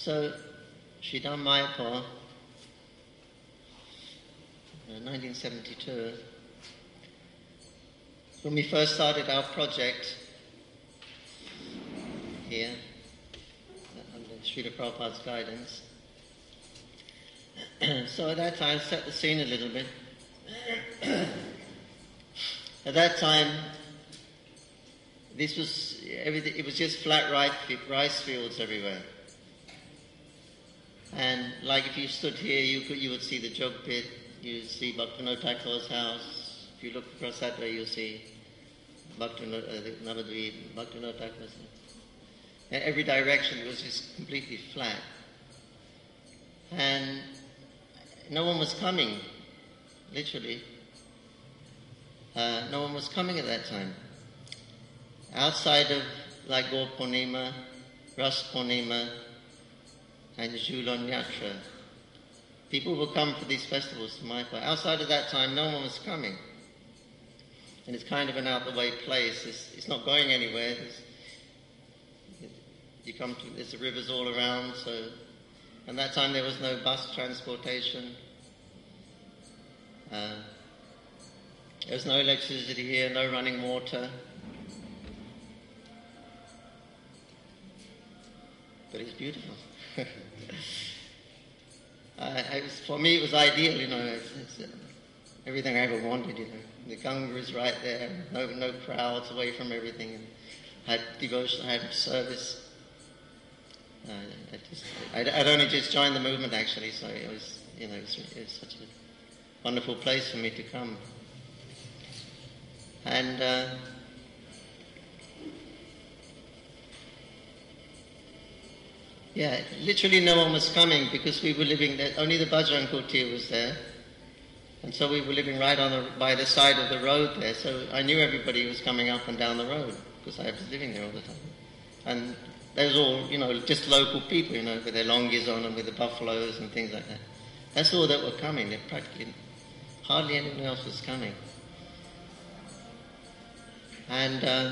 So, Sridham Mayapur, 1972, when we first started our project here, under Srila Prabhupada's guidance, so at that time, set the scene a little bit. At that time, this was everything. It was just flat rice fields everywhere. And like if you stood here, you would see the jog pit. You see Bhaktivinoda Thakur's house. If you look across that way, you'll see Navadvip, Bhaktivinoda Thakur's house. In every direction, it was just completely flat. And no one was coming, literally. No one was coming at that time. Outside of like Gaur Purnima, Ras Purnima, and Jhulan Yatra, people would come for these festivals to Mayapur. Outside of that time, no one was coming. And it's kind of an out-the-way place. It's not going anywhere. There's the rivers all around, so... And that time there was no bus transportation. There was no electricity here, no running water. But it's beautiful. For me, it was ideal, It's everything I ever wanted, The Ganga is right there, no crowds, away from everything. And had devotion, I had service. I'd only just joined the movement actually, so it was such a wonderful place for me to come. And literally no one was coming because we were living there. Only the Bajrang Kutir was there, and so we were living right by the side of the road there. So I knew everybody was coming up and down the road because I was living there all the time. And they was all, just local people, with their longis on and with the buffaloes and things like that. That's all that were coming. They practically, hardly anyone else was coming. And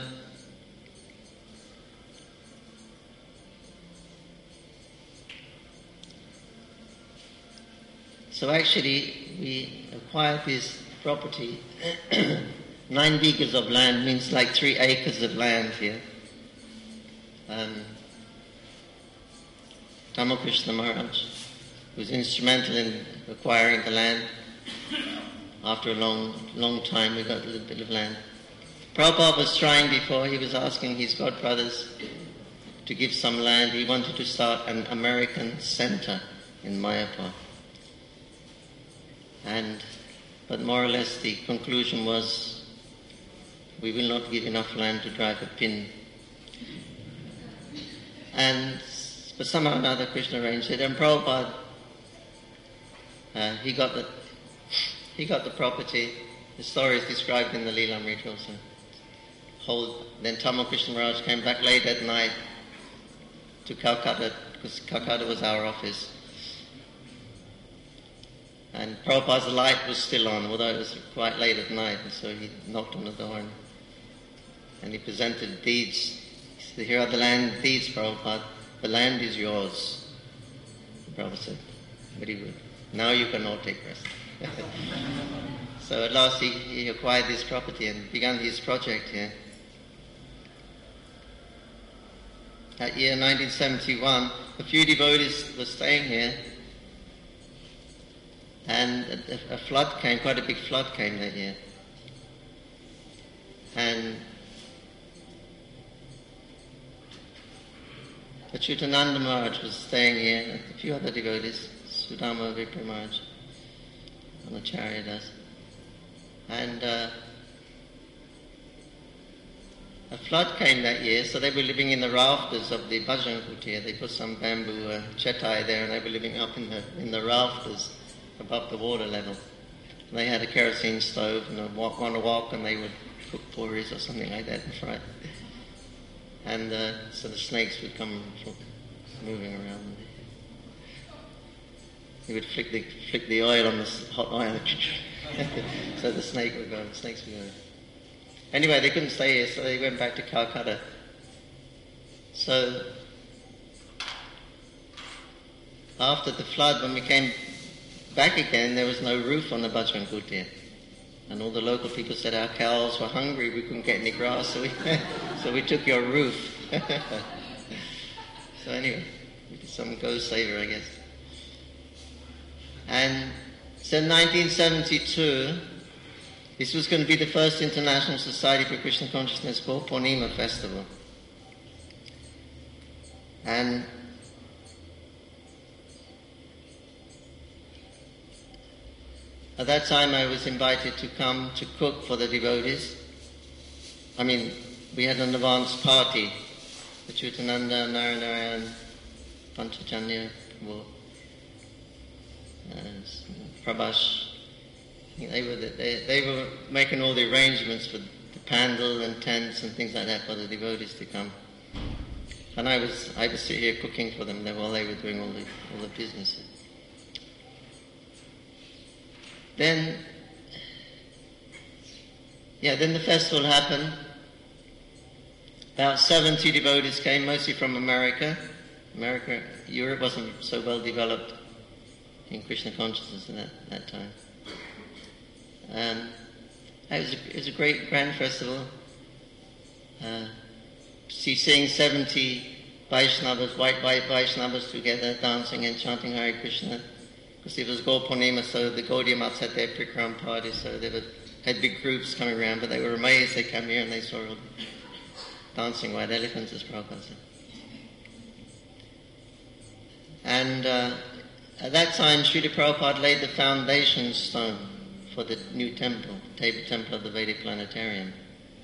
so actually we acquired this property, 9 acres of land, means like 3 acres of land here. Ramakrishna Maharaj was instrumental in acquiring the land. After a long time, we got a little bit of land. Prabhupada was trying before, he was asking his godbrothers to give some land. He wanted to start an American center in Mayapur. But more or less the conclusion was, we will not give enough land to drive a pin. But somehow or another Krishna arranged it, and Prabhupada, he got the property. The story is described in the Leelamrita also. Then Tamal Krishna Maharaj came back late at night to Calcutta, because Calcutta was our office. And Prabhupada's light was still on, although it was quite late at night, and so he knocked on the door and he presented deeds. He said, "Here are the land deeds, Prabhupada. The land is yours." Prabhupada said, "Very good. Now you can all take rest." So at last he acquired this property and began his project here. That year, 1971, a few devotees were staying here, and a flood came, quite a big flood came that year. And Achyutananda Maharaj was staying here, and a few other devotees, Sudama Vipra Maharaj, and Acharya Das. And a flood came that year, so they were living in the rafters of the Bajrang Kutir. They put some bamboo chetai there, and they were living up in the rafters above the water level. And they had a kerosene stove and on a wok, and they would cook puris or something like that and fry it. And so the snakes would come moving around. He would flick the oil on the hot oil, so the snakes would go. Anyway, they couldn't stay here, so they went back to Calcutta. So after the flood, when we came back again, there was no roof on the Bajrang Kutir. And all the local people said our cows were hungry, we couldn't get any grass, so we took your roof. So anyway, some ghost saver, I guess. And so in 1972, this was going to be the first International Society for Krishna Consciousness called Purnima Festival. And at that time I was invited to come to cook for the devotees. I mean, we had an advanced party. Achyutananda, Narayana, Panchajanya, Prabhash. They were making all the arrangements for the pandal and tents and things like that for the devotees to come. And I was sitting here cooking for them while they were doing all the business. Then the festival happened. About 70 devotees came, mostly from America. Europe wasn't so well developed in Krishna consciousness at that time. It was a great grand festival. Seeing 70 Vaishnavas, white Vaishnavas together dancing and chanting Hare Krishna. Because it was Gaur Purnima, so the Gaudiya Mats had their Prikram party, so they had big groups coming around, but they were amazed. They came here and they saw all the dancing white elephants, as Prabhupada said. And at that time, Srila Prabhupada laid the foundation stone for the new temple, the temple of the Vedic Planetarium.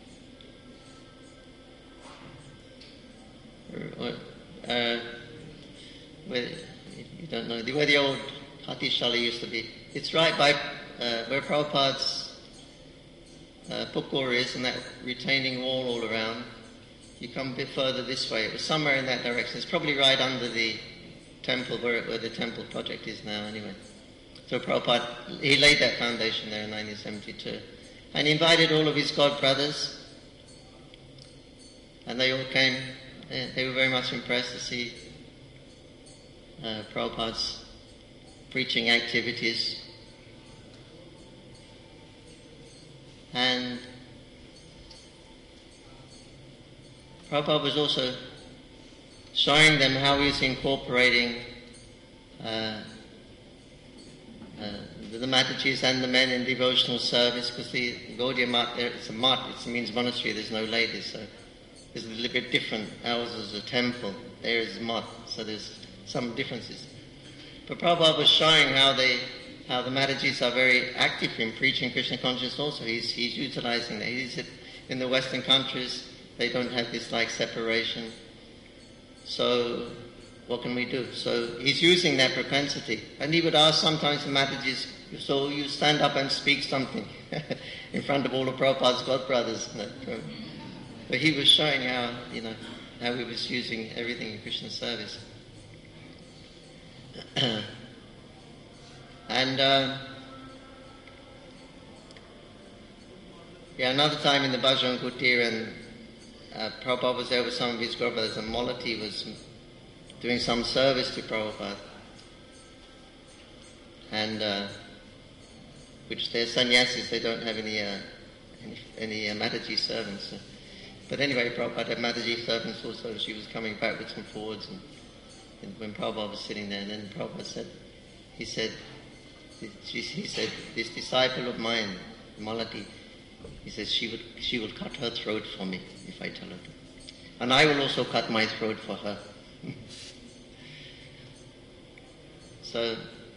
Where, you don't know, where the old Hatishala used to be. It's right by where Prabhupada's Pukur is, and that retaining wall all around. You come a bit further this way. It was somewhere in that direction. It's probably right under the temple where the temple project is now anyway. So Prabhupada, he laid that foundation there in 1972. And he invited all of his god brothers, and they all came. They were very much impressed to see Prabhupada's preaching activities. And Prabhupada was also showing them how he was incorporating the Matajis and the men in devotional service, because the Gaudiya Mat there, it's a mat, it means monastery, there's no ladies, so it's a little bit different. Ours is a temple, there is a mat, so there's some differences. But Prabhupada was showing how the Matajis are very active in preaching Krishna consciousness also. He's utilizing that. He said in the Western countries they don't have this like separation. So what can we do? So he's using that propensity. And he would ask sometimes the Matajis, so you stand up and speak something in front of all of Prabhupada's godbrothers. But he was showing how he was using everything in Krishna service. And another time in the Bajrang Kutir, and Prabhupada was there with some of his godbrothers, and Malati was doing some service to Prabhupada. And which they're sannyasis, they don't have any Mataji servants. But anyway, Prabhupada had Mataji servants also. She was coming backwards and forwards, and when Prabhupada was sitting there, and then Prabhupada said, he said, this disciple of mine, Malati, he says she will cut her throat for me if I tell her to. And I will also cut my throat for her. So,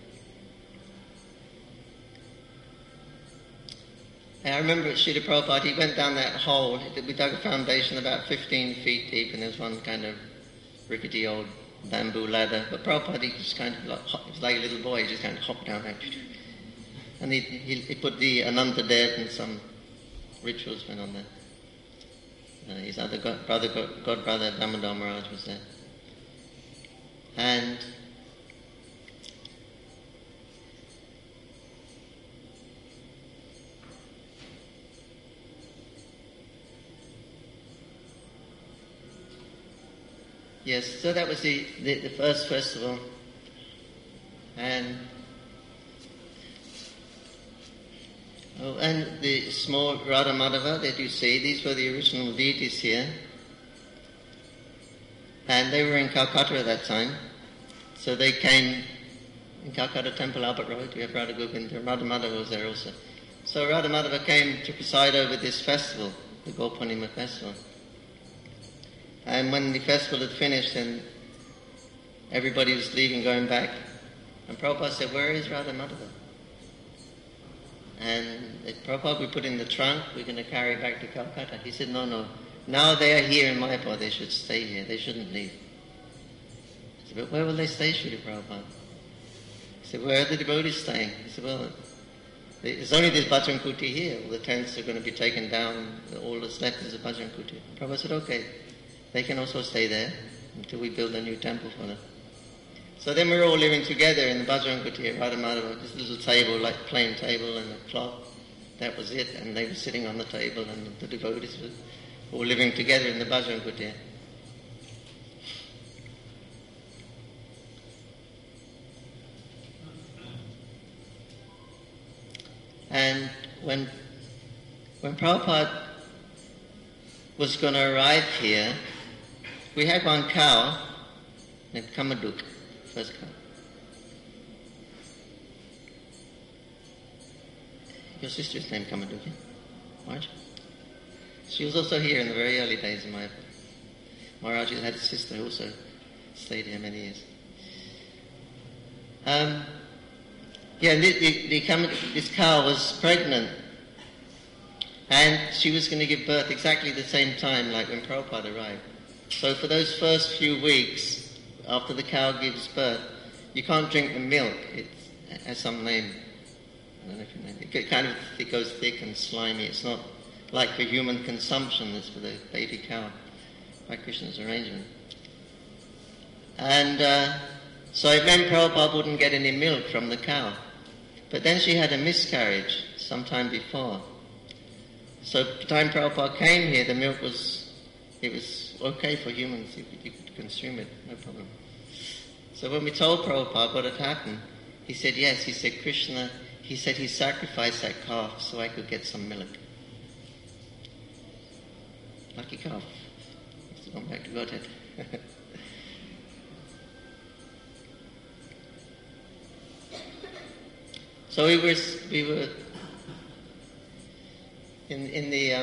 I remember Srila Prabhupada, he went down that hole. We dug a foundation about 15 feet deep, and there was one kind of rickety old bamboo ladder. But Prabhupada, he just kind of he was like a little boy, he just kind of hopped down there. And he put the Ananta Dev, and some rituals went on there. His other godbrother Damodar Maharaj was there. And yes, so that was the first festival. And the small Radha Madhava that you see, these were the original deities here. And they were in Calcutta at that time. So they came in Calcutta Temple, Albert Road. We have Radha Govinda. Radha Madhava was there also. So Radha Madhava came to preside over this festival, the Gopurnima festival. And when the festival had finished and everybody was leaving, going back, and Prabhupada said, "Where is Radha Madhava?" And Prabhupada, we put in the trunk, we're going to carry back to Calcutta. He said, no. Now they are here in Mayapur, they should stay here, they shouldn't leave. I said, "But where will they stay, Srila Prabhupada?" He said, "Where are the devotees staying?" He said, "Well, there's only this Bajrang Kuti here. All the tents are going to be taken down, all that's left is a Bajrang Kuti." Prabhupada said, "Okay, they can also stay there until we build a new temple for them." So then we were all living together in the Bajrang Kuti at Radha Madhava, this little table, like plain table and a cloth. That was it, and they were sitting on the table and the devotees were all living together in the Bajrang Kuti. And when Prabhupada was going to arrive here, we had one cow named Kamaduk, first cow. Your sister is named Kamaduk, yeah? Maharaj? She was also here in the very early days of Mayapur. Maharaj had a sister who also stayed here many years. This cow was pregnant, and she was going to give birth exactly the same time like when Prabhupada arrived. So for those first few weeks after the cow gives birth, you can't drink the milk. It has some name. I don't know if you know it. It goes thick and slimy. It's not like for human consumption. It's for the baby cow by Krishna's arrangement. And so it meant Prabhupada wouldn't get any milk from the cow. But then she had a miscarriage sometime before. So by the time Prabhupada came here, the milk was okay for humans. You could consume it, no problem. So when we told Prabhupada what had happened, he said yes. He said Krishna, he said he sacrificed that calf so I could get some milk. Lucky calf. It's gone back to Godhead. So we were in the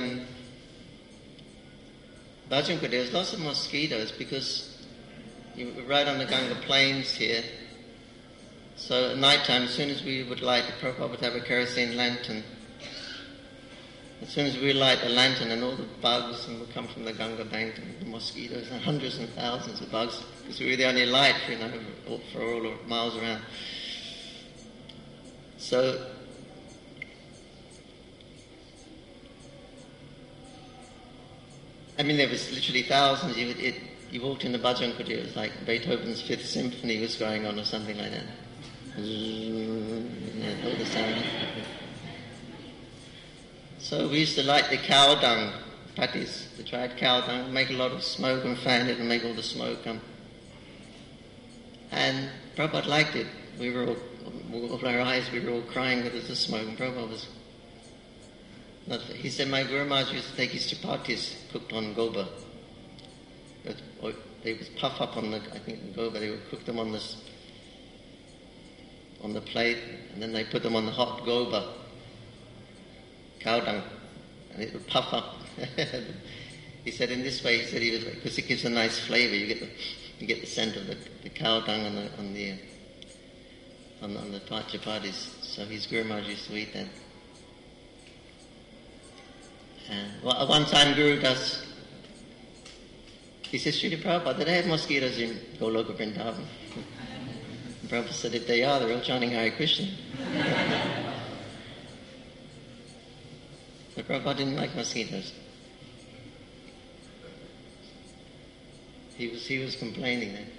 Bajrang Kuti. There was lots of mosquitoes because you were right on the Ganga plains here. So at night time, as soon as we would light, Prabhupada would have a kerosene lantern. As soon as we light a lantern, and all the bugs would come from the Ganga bank, and the mosquitoes, and hundreds and thousands of bugs, because we were the only light for all the miles around. So, I mean, there was literally thousands. You walked in the Bajrang Kuti, it was like Beethoven's Fifth Symphony was going on or something like that. All the sound. So we used to light the cow dung, patties, the dried cow dung, make a lot of smoke and fan it and make all the smoke come. And Prabhupada liked it. We were all, of our eyes, we were all crying with the smoke, and Prabhupada was not. He said, my Guru Maharaj used to take his chapatis cooked on goba. They would puff up on the goba, they would cook them on the plate, and then they put them on the hot goba, cow dung, and it would puff up. He said in this way, because it gives a nice flavour, you get the scent of the cow dung on the chapatis. So his Guru Maharaj used to eat that. And one time Guru Das, he says, Srila Prabhupada, did I have mosquitoes in Goloka Vrindavan? And Prabhupada said, if they are, they're all chanting Hare Krishna. But Prabhupada didn't like mosquitoes. He was complaining then.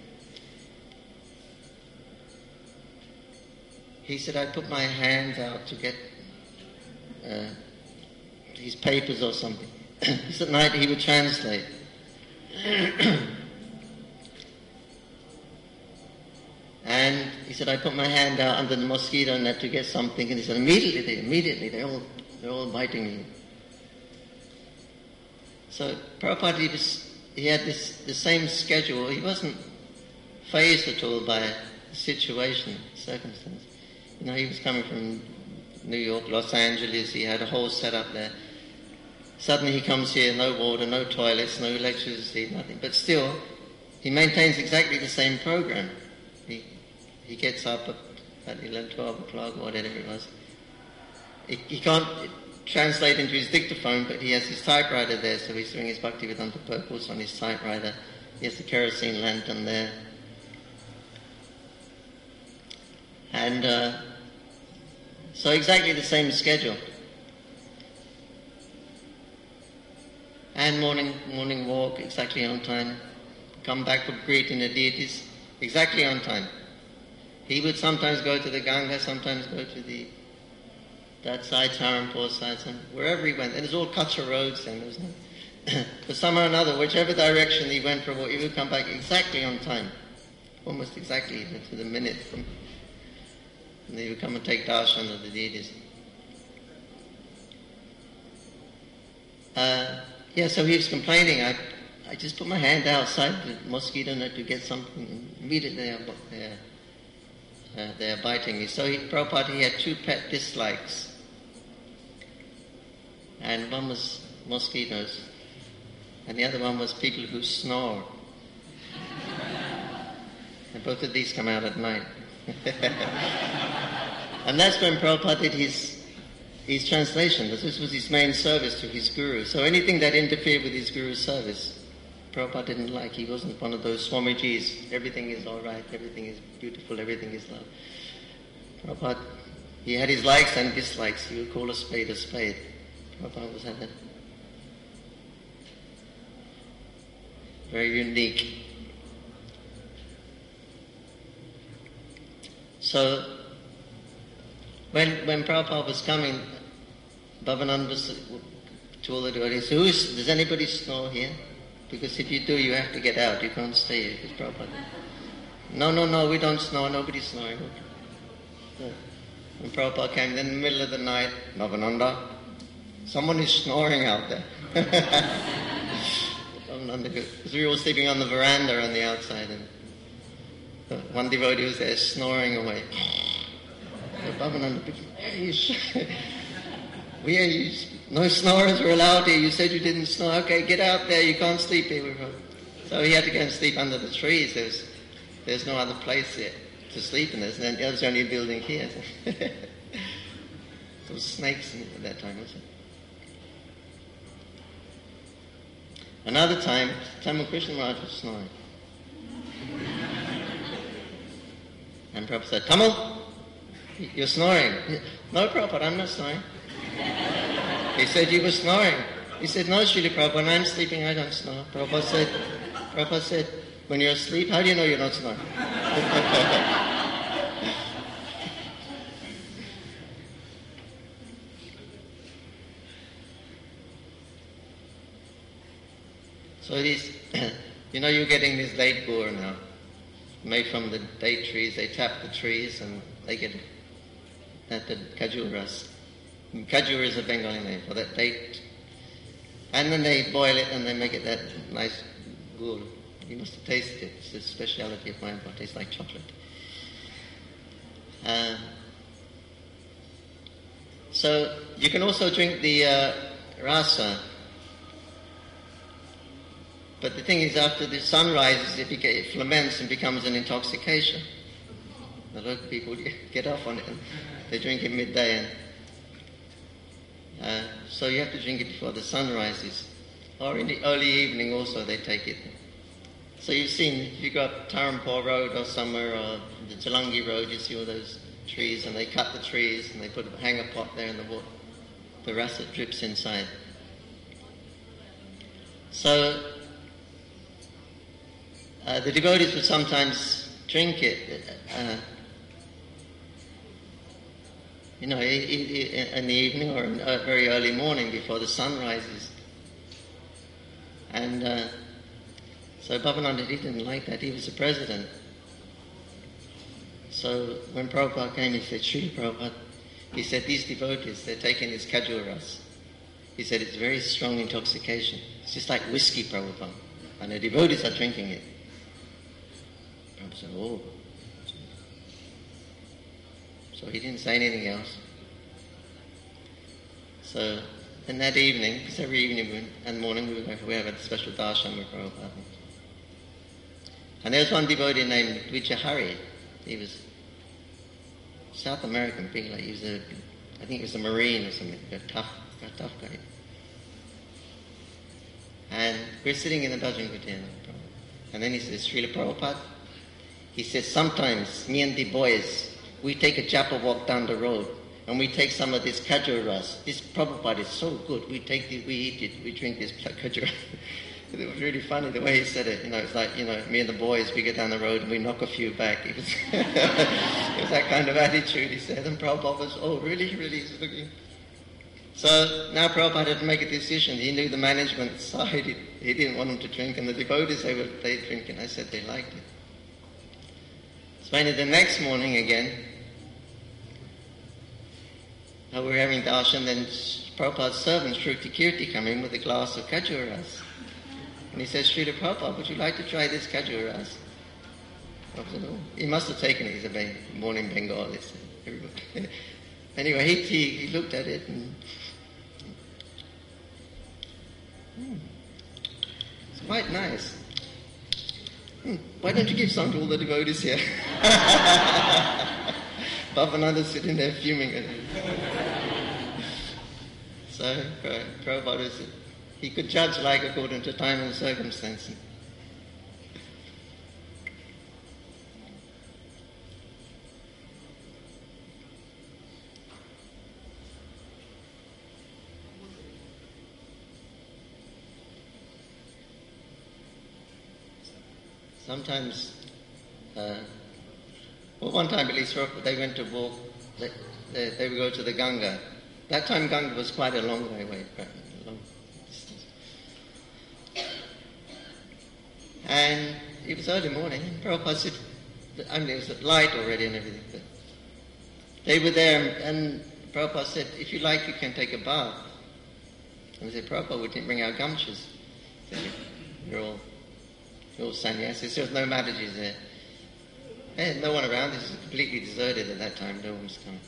He said, I put my hands out to get his papers or something. So at night he would translate. And And he said, I put my hand out under the mosquito net to get something, and he said, immediately, they're all biting me. So Prabhupada, he had the same schedule. He wasn't fazed at all by the situation, circumstance. You know, he was coming from New York, Los Angeles. He had a whole setup there. Suddenly he comes here, no water, no toilets, no electricity, nothing. But still, he maintains exactly the same program. He gets up at 11, 12 o'clock, or whatever it was. He can't translate into his dictaphone, but he has his typewriter there, so he's doing his Bhaktivedanta purpose on his typewriter. He has the kerosene lantern there. And so exactly the same schedule. And morning walk, exactly on time. Come back for greeting the deities, exactly on time. He would sometimes go to the Ganga, sometimes go to that side, Tarampur side, wherever he went. And it's all Kutcha roads, and there was no... But somehow or another, whichever direction he went for, he would come back exactly on time. Almost exactly to the minute. And he would come and take darshan of the deities. So he was complaining. I just put my hand outside the mosquito net to get something, and immediately they're biting me. So Prabhupada, he had two pet dislikes. And one was mosquitoes, and the other one was people who snore. And both of these come out at night. And that's when Prabhupada did his translation. This was his main service to his guru. So anything that interfered with his guru's service, Prabhupada didn't like. He wasn't one of those Swamijis. Everything is all right, everything is beautiful, everything is love. Prabhupada, he had his likes and dislikes. He would call a spade a spade. Prabhupada was had that. Very unique. So, when Prabhupada was coming, Bhavananda was to all the devotees, does anybody snore here? Because if you do, you have to get out. You can't stay here. Because Prabhupada. No, we don't snore. Nobody's snoring. When Prabhupada came in the middle of the night, Bhavananda, someone is snoring out there. Because we were all sleeping on the veranda on the outside, and one devotee was there snoring away. So Bhavananda became, no snorers were allowed here. You said you didn't snore. Okay, get out there. You can't sleep here. So he had to go and sleep under the trees. There's no other place here to sleep in. There was only a building here. There was snakes at that time, wasn't it? Another time Krishna Maharaj was snoring. And Prabhupada said, Tamal, you're snoring. No, Prabhupada, I'm not snoring. He said, you were snoring. He said, no, Srila Prabhupada, when I'm sleeping, I don't snore. Prabhupada said, when you're asleep, how do you know you're not snoring? So these, you're getting this date gur now, made from the date trees. They tap the trees and they get the khajuras. Khajur is a Bengali name for that date. And then they boil it and they make it that nice gur. You must have tasted it. It's a speciality of mine, but it tastes like chocolate. So you can also drink the rasa. But the thing is, after the sun rises, it ferments and becomes an intoxication. A lot of people get off on it. And they drink it midday. So you have to drink it before the sun rises. Or in the early evening also they take it. So you've seen, if you go up Tarampur Road or somewhere, or the Jalangi Road, you see all those trees, and they cut the trees and they hang a pot there, and the rasa drips inside. So the devotees would sometimes drink it, in the evening or in very early morning before the sun rises. And so Bhavananda, he didn't like that. He was the president. So when Prabhupada came, he said, Srila Prabhupada, he said, these devotees, they're taking this Kajur Ras. He said, it's very strong intoxication. It's just like whiskey, Prabhupada. And the devotees are drinking it. Prabhupada said, oh. So he didn't say anything else. So then that evening, because every evening and morning we have a special darshan with Prabhupada. And there was one devotee named Vijayahari. He was South American, big, like he was I think he was a Marine or something, a tough guy. And we're sitting in the Bhajan Kutir, and then he says, Srila Prabhupada, he says, sometimes me and the boys, we take a japa walk down the road, and we take some of this Kajur Ras. This Prabhupada is so good. We eat it, we drink this Kajur. It was really funny the way he said it. It's like, me and the boys, we get down the road and we knock a few back. It was, it was that kind of attitude, he said. And Prabhupada was, oh, really? He's looking. So now Prabhupada had to make a decision. He knew the management side. He didn't want them to drink. And the devotees, they drink. And I said they liked it. So finally the next morning again, we were having darshan, then Prabhupada's servant, Shruti Kirti, come in with a glass of Kajur Ras. And he says, Srila Prabhupada, would you like to try this Kajur Ras? Said, oh. He must have taken it. He's born in Bengal. Anyway, he looked at it and it's quite nice. Why don't you give some to all the devotees here? Bhavananda's sitting there fuming at him. So Prabhupada said, he could judge like according to time and circumstance. Sometimes, one time at least, they went to walk, they would go to the Ganga. That time Ganga was quite a long way away, a long distance. And it was early morning, and Prabhupada said, it was light already and everything, but they were there, and Prabhupada said, if you like, you can take a bath. And they said, Prabhupada, we didn't bring our gamchas. You're all sannyasis. There was no Mataji's there. They had no one around. This was completely deserted at that time. No one was coming.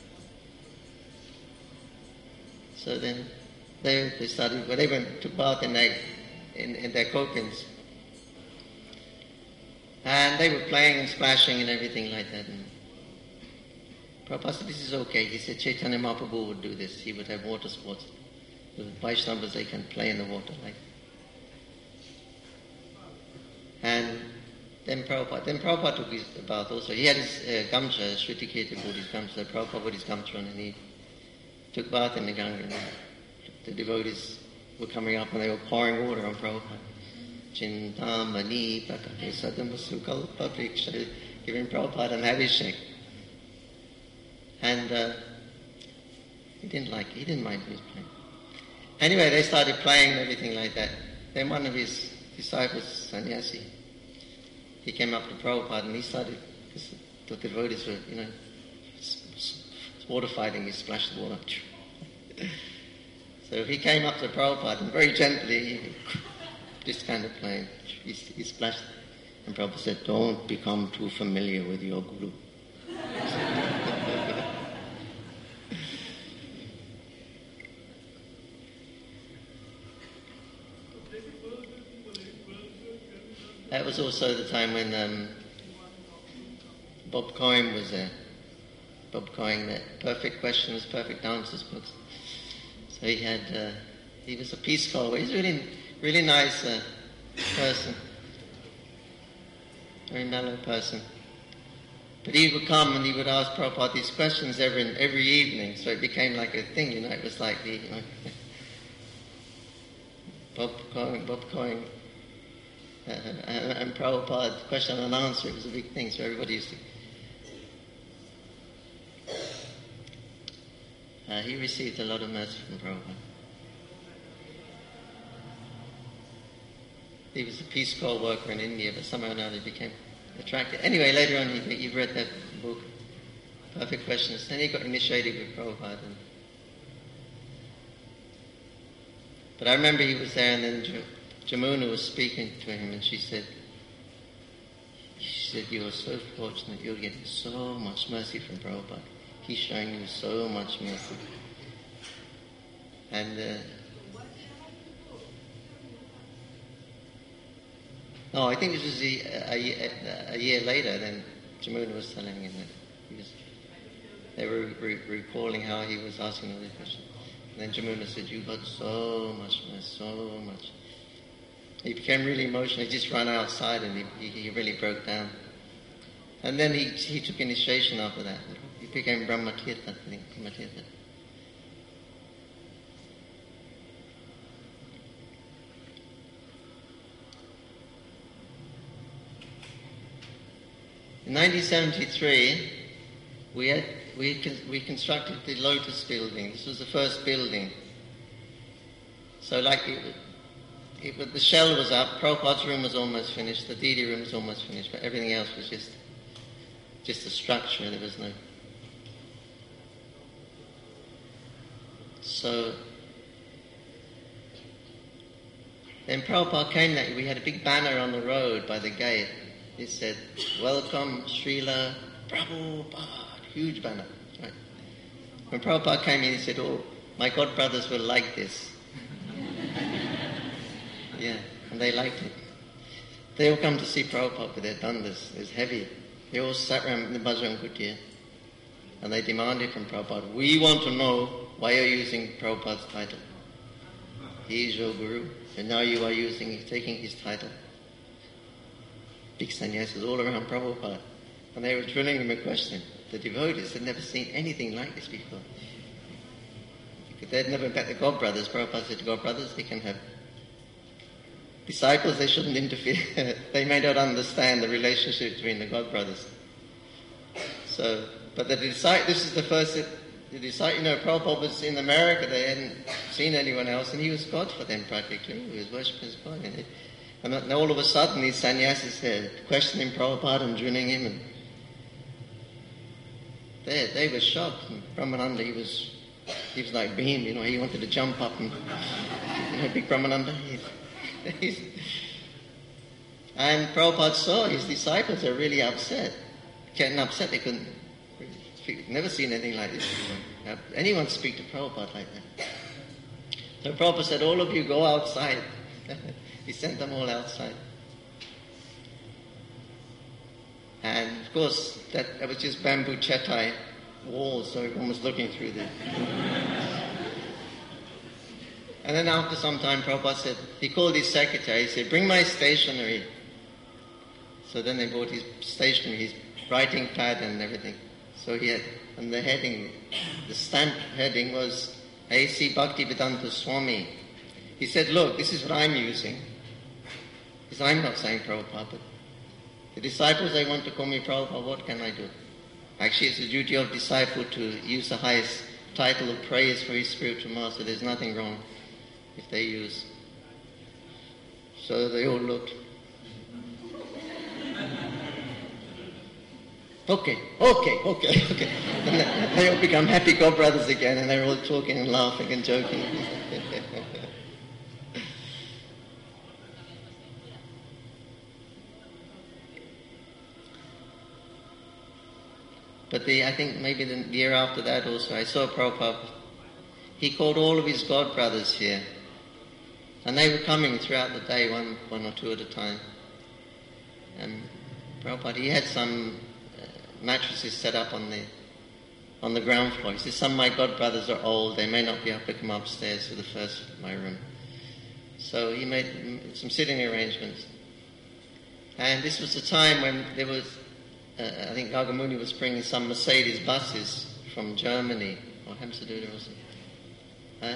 So then they started. Well, they went to bath in their copings, and they were playing and splashing and everything like that. And Prabhupada said, "This is okay." He said, "Chaitanya Mahaprabhu would do this. He would have water sports. The Vaishnavas, they can play in the water like." And then Prabhupada took his bath also. He had his gamcha, Shruti Kirti brought his gamcha, Prabhupada put his gamcha on, and he took bath in the Ganga. And the devotees were coming up and they were pouring water on Prabhupada. Chintamani Prakate Sadamasu Kalpa, giving Prabhupada an abhishek. And he didn't mind his playing. Anyway, they started playing and everything like that. Then one of his disciples, sannyasi, he came up to Prabhupada and he started, because the devotees were, water fighting, he splashed the water. So he came up to Prabhupada and very gently, just kind of playing, he splashed. And Prabhupada said, "Don't become too familiar with your guru." That was also the time when Bob Coyne was there. Bob Coyne, that Perfect Questions, Perfect Answers books. So he was a Peace Corps. He's a really, really nice person. Very mellow person. But he would come and he would ask Prabhupada these questions every evening. So it became like a thing, It was like Bob Coyne. And Prabhupada, question and answer, it was a big thing, so everybody used to... he received a lot of mercy from Prabhupada. He was a Peace Corps worker in India, but somehow or another he became attracted. Anyway, later on you've read that book. perfect questions. Then he got initiated with Prabhupada. But I remember he was there, and then Jamuna was speaking to him, and she said, you are so fortunate, you're getting so much mercy from Prabhupada. He's showing you so much mercy. And no, I think this was a year later. Then Jamuna was telling him that they were recalling how he was asking all these questions. And then Jamuna said, "You got so much mercy, so much." He became really emotional. He just ran outside and he really broke down. And then he took initiation after that. He became Brahmatirtha, I think, Brahmatirtha. In 1973, we constructed the Lotus building. This was the first building. So the shell was up, Prabhupada's room was almost finished, the Didi room was almost finished, but everything else was just a structure. There was no. So then Prabhupada came that we had a big banner on the road by the gate. It said, "Welcome Srila Prabhupada," huge banner. Right? When Prabhupada came in, he said, "Oh, my godbrothers will like this." Yeah, and they liked it. They all come to see Prabhupada with their dandas. It was heavy. They all sat around the Bajrang Kutir, and they demanded from Prabhupada, "We want to know why you're using Prabhupada's title. He is your guru, and now you are taking his title." Big sannyasis all around Prabhupada. And they were drilling him a question. The devotees had never seen anything like this before. They'd never met the godbrothers. Prabhupada said to godbrothers, they can have disciples, they shouldn't interfere. They may not understand the relationship between the godbrothers. So, but this is the first, Prabhupada was in America, they hadn't seen anyone else, and he was God for them practically. He was worshipping as God. And then all of a sudden, these sannyasis there questioning Prabhupada and drilling him, and they were shocked. And Brahmananda, he was like Bhim, he wanted to jump up and, big Brahmananda. And Prabhupada saw his disciples are really upset. Getting upset, they couldn't, never seen anything like this before. Anyone speak to Prabhupada like that? So Prabhupada said, "All of you go outside." He sent them all outside. And of course, that was just bamboo chetai walls, so everyone was looking through them. And then after some time, Prabhupada said, he called his secretary, he said, "Bring my stationery." So then they brought his stationery, his writing pad and everything. So he had, and the heading, the stamp heading was, A.C. Bhaktivedanta Swami. He said, "Look, this is what I'm using." He said, "I'm not saying Prabhupada, but the disciples, they want to call me Prabhupada, what can I do?" Actually, it's the duty of disciple to use the highest title of praise for his spiritual master. There's nothing wrong if they use. So they all looked. Okay. And they all become happy godbrothers again, and they're all talking and laughing and joking. But I think maybe the year after that also, I saw Prabhupada. He called all of his godbrothers here. And they were coming throughout the day, one or two at a time. And Prabhupada, he had some mattresses set up on the ground floor. He said, "Some of my godbrothers are old, they may not be able to come upstairs to my room." So he made some sitting arrangements. And this was the time when there was, I think Gagamuni was bringing some Mercedes buses from Germany, or Hemsaduda or something. Huh?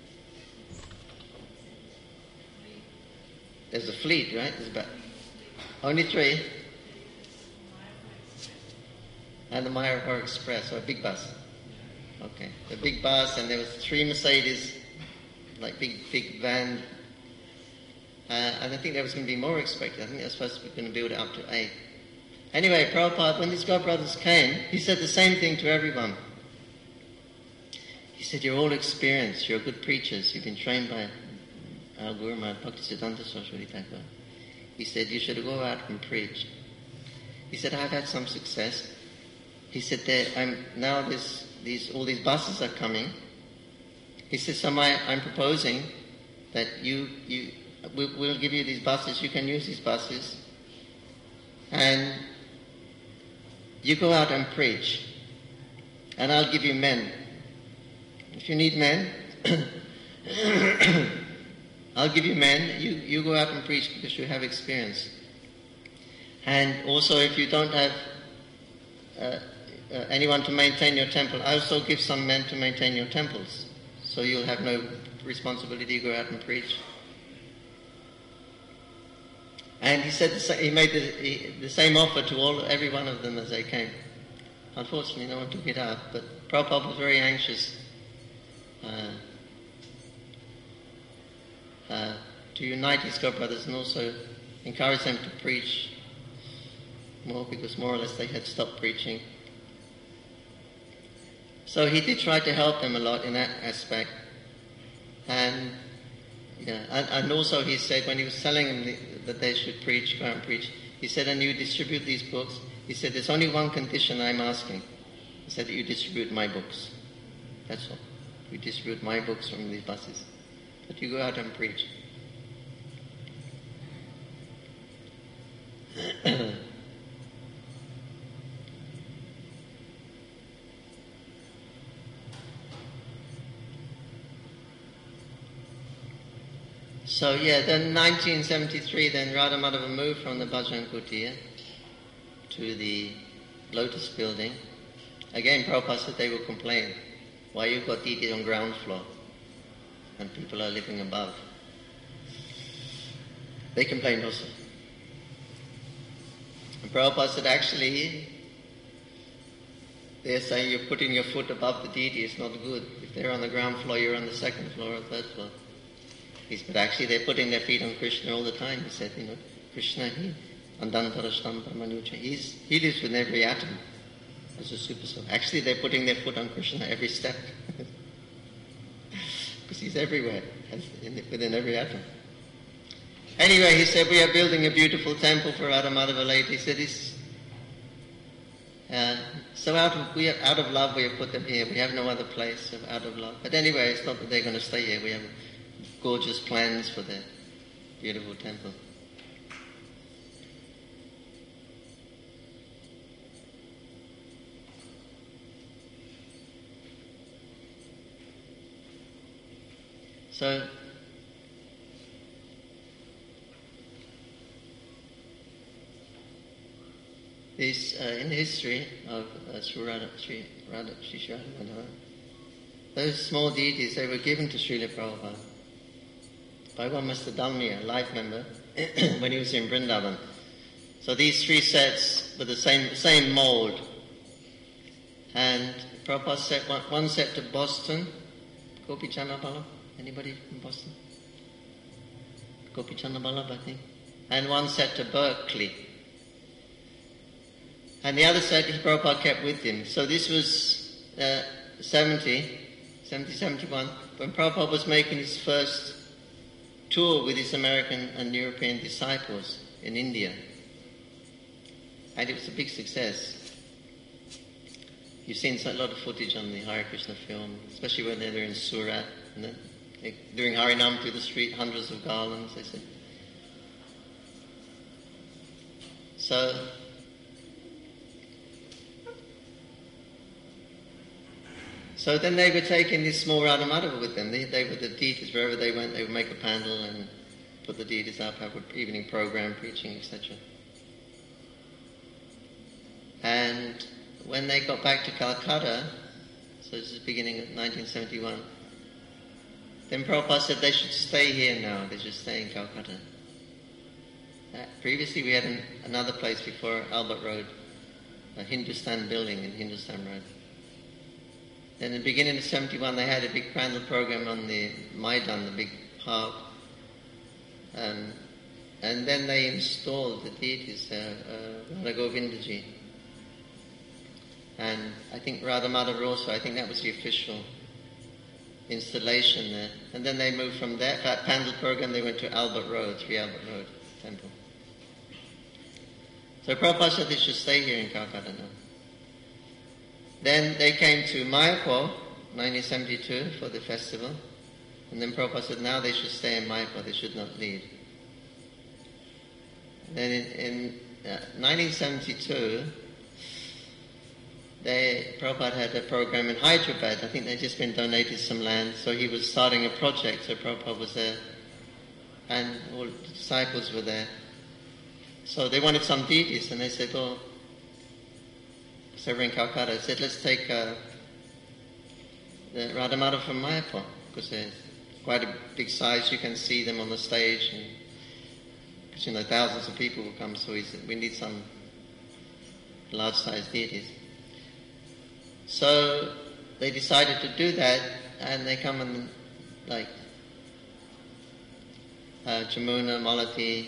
There's a fleet, right? There's about only 3. And the Mayapur Express, or a big bus. Okay. The big bus, and there was 3 Mercedes, like big van. And I think there was going to be more expected. I think they were supposed to be going to build it up to 8. Anyway, Prabhupada, when these God brothers came, he said the same thing to everyone. He said, you're all experienced, you're good preachers, you've been trained by our Guru Maharaj Bhaktisiddhanta Saraswati Thakur. He said, you should go out and preach. He said, I've had some success. He said, now all these buses are coming. He said, so I'm proposing that we'll give you these buses, you can use these buses, and you go out and preach, and I'll give you men. If you need men, I'll give you men, you go out and preach because you have experience. And also if you don't have anyone to maintain your temple, I also give some men to maintain your temples. So you'll have no responsibility to go out and preach. And he said he made the same offer to every one of them as they came. Unfortunately, no one took it up, but Prabhupada was very anxious to unite his god-brothers and also encourage them to preach more, because more or less they had stopped preaching. So he did try to help them a lot in that aspect. And also he said, when he was telling them that they should preach, go out and preach, he said, and you distribute these books, he said, there's only one condition I'm asking. He said that you distribute my books. That's all. You distribute my books from these buses. But you go out and preach. So then 1973, then Radha Madhava moved from the Bhajan Kutir to the Lotus building. Again, Prabhupada said they will complain. Why you've got deities on ground floor and people are living above? They complained also. And Prabhupada said, actually, they're saying you're putting your foot above the deity, it's not good. If they're on the ground floor, you're on the second floor or third floor. He said, but actually they're putting their feet on Krishna all the time. He said, Krishna, he lives within every atom as a super soul. Actually, they're putting their foot on Krishna every step. Because he's everywhere, within every atom. Anyway, he said, we are building a beautiful temple for Radha Madhava later. He said, so out of love we have put them here. We have no other place out of love. But anyway, it's not that they're going to stay here. We have gorgeous plans for their beautiful temple. So, this in the history of Sri Radha Madhava, those small deities, they were given to Srila Prabhupada by one Mr. Dalmia, a life member, when he was in Vrindavan. So these three sets were the same mold. And Prabhupada sent one set to Boston. Gopi Chandabala, anybody from Boston? Gopi Chandabala, I think. And one set to Berkeley. And the other set Prabhupada kept with him. So this was 71, when Prabhupada was making his first tour with his American and European disciples in India. And it was a big success. You've seen a lot of footage on the Hare Krishna film, especially when they were in Surat, and then doing Harinam through the street, hundreds of garlands, they said. So then they were taking this small Radha Madhava with them. They were the deities. Wherever they went, they would make a pandal and put the deities up, have an evening program, preaching, etc. And when they got back to Calcutta, so this is the beginning of 1971, then Prabhupada said they should stay here now. They should stay in Calcutta. Previously we had another place before Albert Road, a Hindustan building in Hindustan Road. Then in the beginning of 71, they had a big pandal program on the Maidan, the big park. And then they installed the deities there, Radha Govindaji. And I think Radha Madhava also, I think that was the official installation there. And then they moved from that Pandal program, they went to Albert Road, 3 Albert Road Temple. So Prabhupada said they should stay here in Calcutta now. Then they came to Mayapur, 1972, for the festival. And then Prabhupada said now they should stay in Mayapur, they should not leave. Then in 1972, Prabhupada had a program in Hyderabad. I think they'd just been donated some land, so he was starting a project, so Prabhupada was there, and all the disciples were there. So they wanted some deities, and they said, well, so we're in Calcutta, they said, let's take the Radha Madhava from Mayapur, because they're quite a big size, you can see them on the stage, and because, thousands of people will come, so he said, we need some large-sized deities. So they decided to do that, and they come and Jamuna, Malati,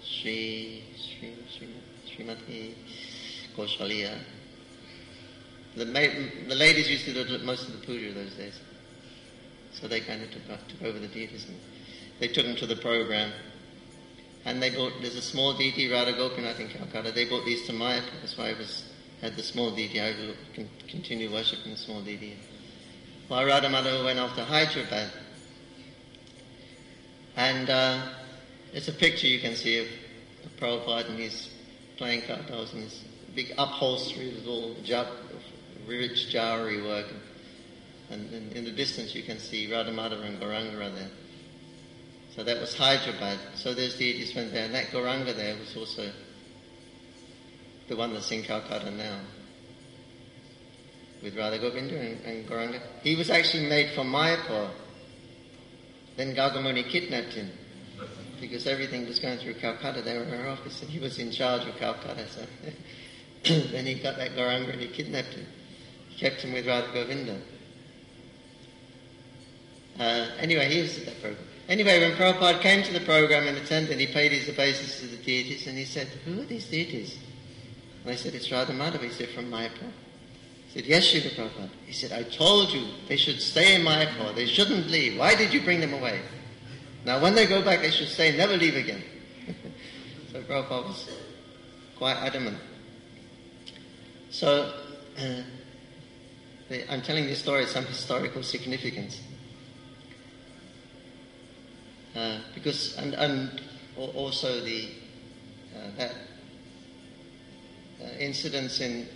Srimati, Kaushalya. The ladies used to do most of the puja those days. So they kind of took over the deities. And they took them to the program. And there's a small deity, Radha Gopinath in Calcutta. They brought these to Mayapur. That's why had the small deity. I will continue worshipping the small deity. While Radha Madhava went off to Hyderabad. And there's a picture you can see of Prabhupada, and he's playing kartals, and his big upholstery with all rich jewelry work. And in the distance you can see Radha Madhava and Gauranga there. So that was Hyderabad. So those deities went there. And that Gauranga there was also the one that's in Calcutta now, with Radha Govinda and Gauranga. He was actually made from Mayapur. Then Gargamuni kidnapped him, because everything was going through Calcutta. They were in her office, and he was in charge of Calcutta. So then he got that Gauranga and he kidnapped him. He kept him with Radha Govinda. Anyway, he was at that program. Anyway, when Prabhupada came to the program and attended, he paid his obeisances to the deities, and he said, who are these deities? And I said, it's Radha Madhava. He said, from Mayapur. He said, yes, Srila Prabhupada. He said, I told you they should stay in Mayapur. They shouldn't leave. Why did you bring them away? Now, when they go back, they should stay and never leave again. So Prabhupada was quite adamant. So, I'm telling this story, some historical significance. Because, and also the that incidents in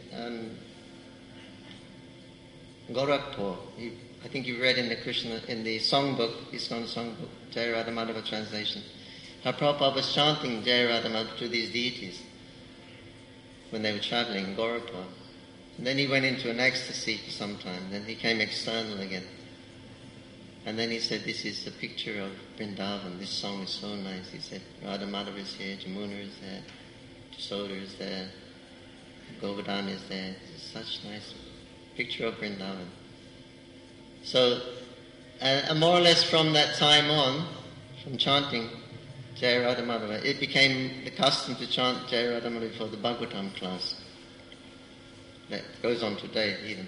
Gorakhpur. I think you read in the songbook, ISKCON songbook, Jai Radha Madhava translation, how Prabhupada was chanting Jai Radha Madhava to these deities when they were traveling in Gorakhpur. And then he went into an ecstasy for some time. Then he came external again. And then he said, this is a picture of Vrindavan. This song is so nice. He said, Radha Madhava is here, Jamuna is there, Jasoda is there, Govardhan is there. It's such nice picture of Vrindavan. So, and more or less from that time on, from chanting Jai Radha Madhava, it became the custom to chant Jai Radha Madhava for the Bhagavatam class. That goes on today even.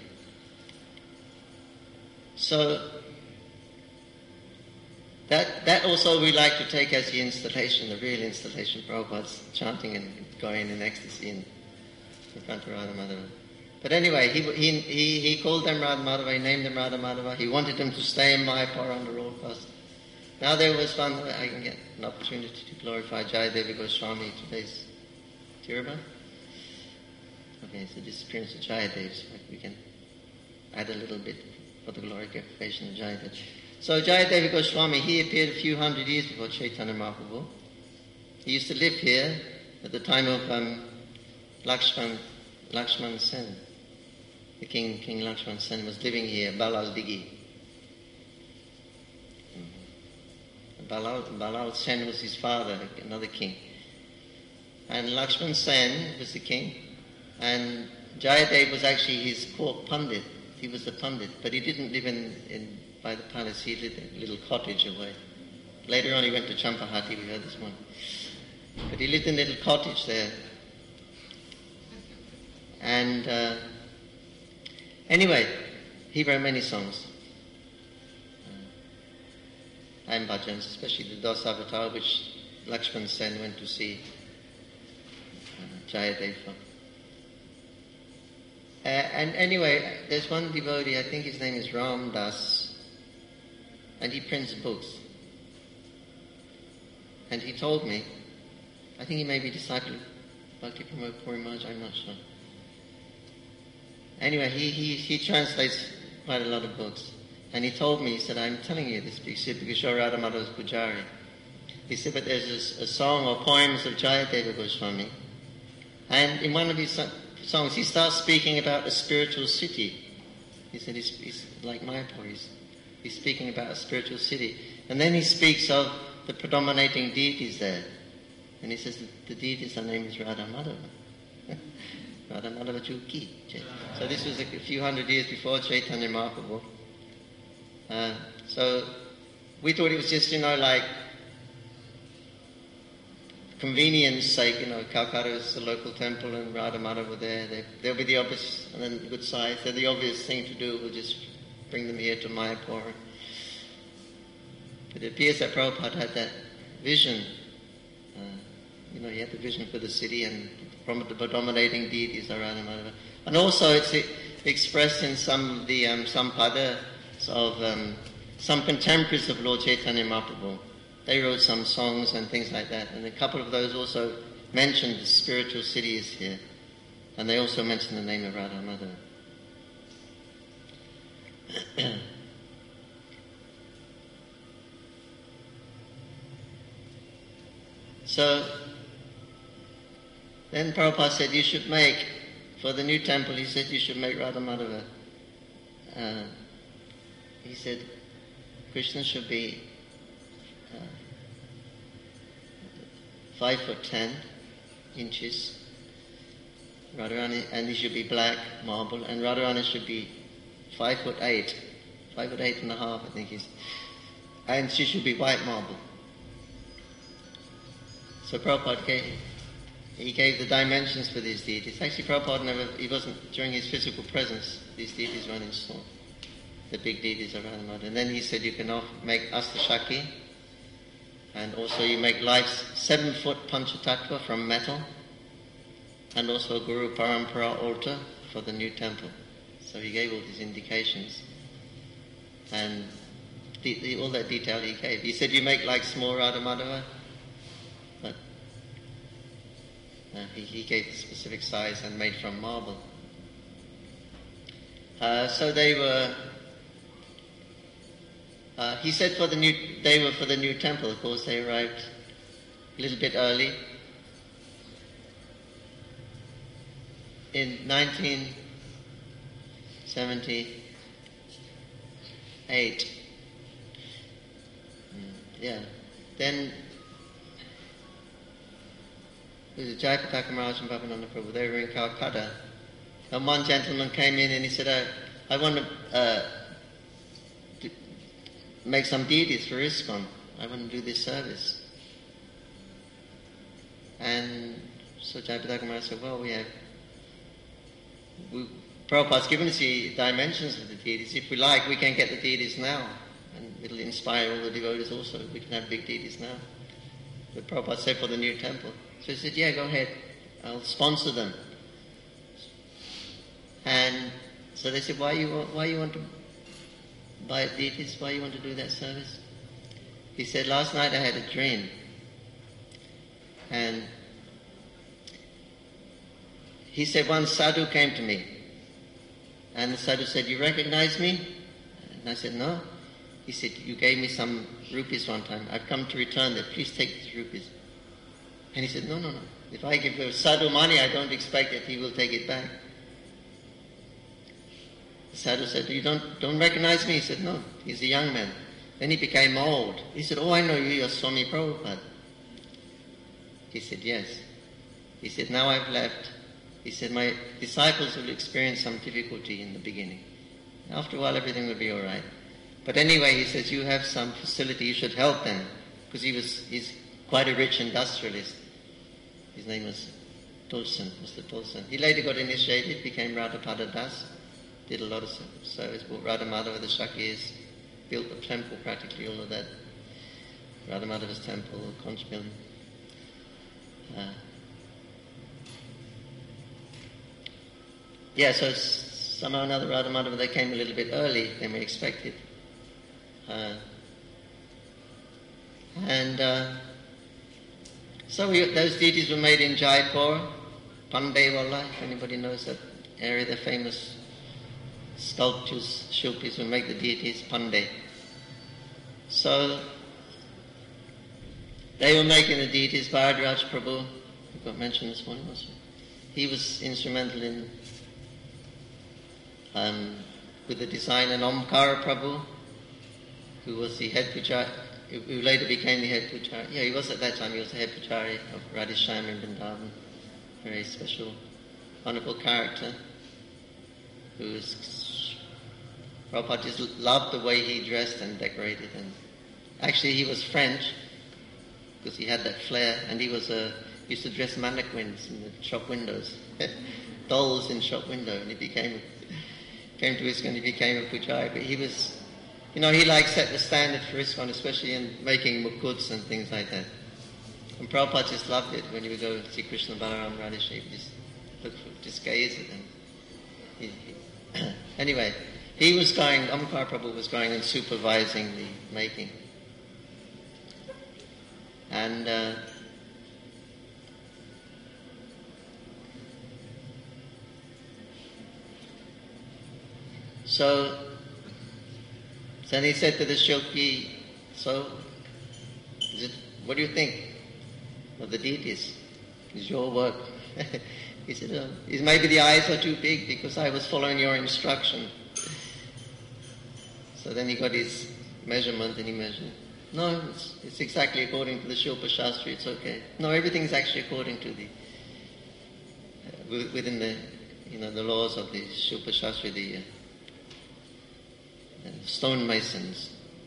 So, that also we like to take as the installation, the real installation. Prabhupada's chanting and going in ecstasy in front of Radha Madhava. But anyway, he called them Radha Madhava, he named them Radha Madhava. He wanted them to stay in Mayapur under all costs. Now there was fun, I can get an opportunity to glorify Jayadevi Goswami today's Tirabha. Okay, it's the disappearance of Jayadev, so we can add a little bit for the glorification of Jayadev. So Jayadevi Goswami, he appeared a few hundred years before Chaitanya Mahaprabhu. He used to live here at the time of Lakshman Sen. The King Lakshman Sen was living here, Balal Digi. Balal Sen was his father, another king. And Lakshman Sen was the king. And Jayadev was actually his court pandit. He was the pandit, but he didn't live by the palace. He lived in a little cottage away. Later on he went to Champahati, we heard this morning. But he lived in a little cottage there. And anyway, he wrote many songs. And bhajans, especially the Das Avatar, which Lakshman Sen went to see Jayadeva. And anyway, there's one devotee, I think his name is Ram Das, and he prints books. And he told me, I think he may be disciple of Bhakti Pramod Puri Maharaj, I'm not sure. Anyway, he translates quite a lot of books. And he told me, he said, I'm telling you this because you're Radha Madhava's Pujari. He said, but there's a song or poems of Jayadeva Goswami. And in one of his songs, he starts speaking about a spiritual city. He said, he's like Mayapur, he's speaking about a spiritual city. And then he speaks of the predominating deities there. And he says, the deities, her name is Radha Madhava. Radha Madhava Chuki. So this was a few hundred years before Chaitanya Mahaprabhu. So we thought it was just, like convenience sake, Calcutta is the local temple and Radha Madhava were there. They'll be the obvious, and then good size. They're the obvious thing to do. We'll just bring them here to Mayapur. But it appears that Prabhupada had that vision. He had the vision for the city and from the predominating deities are Radha Madhava. And also it's expressed in some of the Sampadas of some contemporaries of Lord Chaitanya Mahaprabhu. They wrote some songs and things like that. And a couple of those also mentioned the spiritual cities here. And they also mention the name of Radha Madhava. So then Prabhupada said, you should make, for the new temple, he said you should make Radha Madhava. He said Krishna should be 5'10" Radharani, and he should be black marble, and Radharani should be 5'8", 5'8" and a half, I think he's, and she should be white marble. So Prabhupada gave the dimensions for these deities. Actually, Prabhupada he wasn't, during his physical presence, these deities weren't installed. The big deities of Radha Madhava. And then he said you can make Astashaki, and also you make life's 7-foot Panchatattva from metal, and also a Guru Parampara altar for the new temple. So he gave all these indications. And all that detail he gave. He said you make like small Radha Madhava, but he gave the specific size and made from marble. So they were... he said they were for the new temple. Of course, they arrived a little bit early. In 1978, then it was Jayapataka Maharaj and Bhavananda Prabhu. They were in Calcutta. And one gentleman came in and he said, I want to make some deities for ISKCON. I want to do this service. And so Jayapataka Maharaj said, well, Prabhupada's given us the dimensions of the deities. If we like, we can get the deities now. And it'll inspire all the devotees also. We can have big deities now. But Prabhupada said for the new temple. So he said, yeah, go ahead. I'll sponsor them. And so they said, why you want to buy deities? Why you want to do that service? He said, last night I had a dream. And he said, one sadhu came to me. And the sadhu said, you recognize me? And I said, no. He said, you gave me some rupees one time. I've come to return them. Please take these rupees. And he said, no. If I give the sadhu money, I don't expect that he will take it back. The sadhu said, you don't recognize me? He said, no. He's a young man. Then he became old. He said, oh, I know you. You're Swami Prabhupada. He said, yes. He said, now I've left. He said, my disciples will experience some difficulty in the beginning. After a while, everything will be all right. But anyway, he says, you have some facility, you should help them. Because he's quite a rich industrialist. His name was Tulsen, Mr. Tulsen. He later got initiated, became Radhapada Das, did a lot of service, brought Radha Madhava, the Shakis, built the temple practically, all of that. Radha Madhava's temple, conch building. So somehow or another Radha Madhava, they came a little bit early than we expected. Those deities were made in Jaipur, Pandewala, if anybody knows that area, the famous sculptures, shilpis who make the deities, Pandey. So they were making the deities. Bharadraj Prabhu, who got mentioned this morning also, he was instrumental in with the design, and Omkara Prabhu, who was the head pujari, who later became the head pujari. Yeah, he was at that time, he was the head pujari of Radhesham in Vrindavan. Very special, wonderful character, Prabhupada just loved the way he dressed and decorated. And actually he was French, because he had that flair, and he used to dress mannequins in the shop windows, dolls in shop window, and he came to ISKCON, he became a pujari. But he was, he set the standard for ISKCON, especially in making mukuts and things like that. And Prabhupada just loved it when you would go see Krishna Balaram Radhesha, just gaze at them. Anyway, Omkar Prabhu was going and supervising the making. And so then he said to the Shilpi, what do you think of the deities? It's your work. He said, maybe the eyes are too big because I was following your instruction. So then he got his measurement and he measured. No, it's exactly according to the Shilpa Shastri, it's okay. No, everything's actually according to within the, the laws of the Shilpa Shastri, the stonemasons.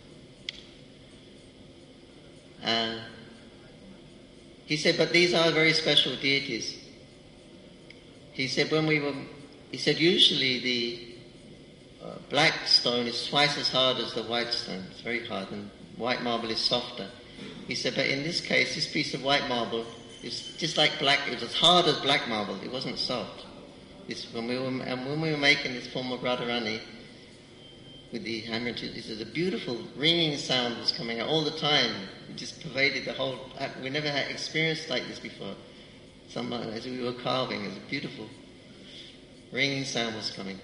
He said, but these are very special deities. He said, usually the black stone is twice as hard as the white stone. It's very hard, and white marble is softer. He said, but in this case, this piece of white marble is just like black. It was as hard as black marble. It wasn't soft. When we were making this form of Radharani with the hammer, this is a beautiful ringing sound was coming out all the time. It just pervaded the whole. We never had experience like this before. As we were carving, it was a beautiful ringing sound was coming.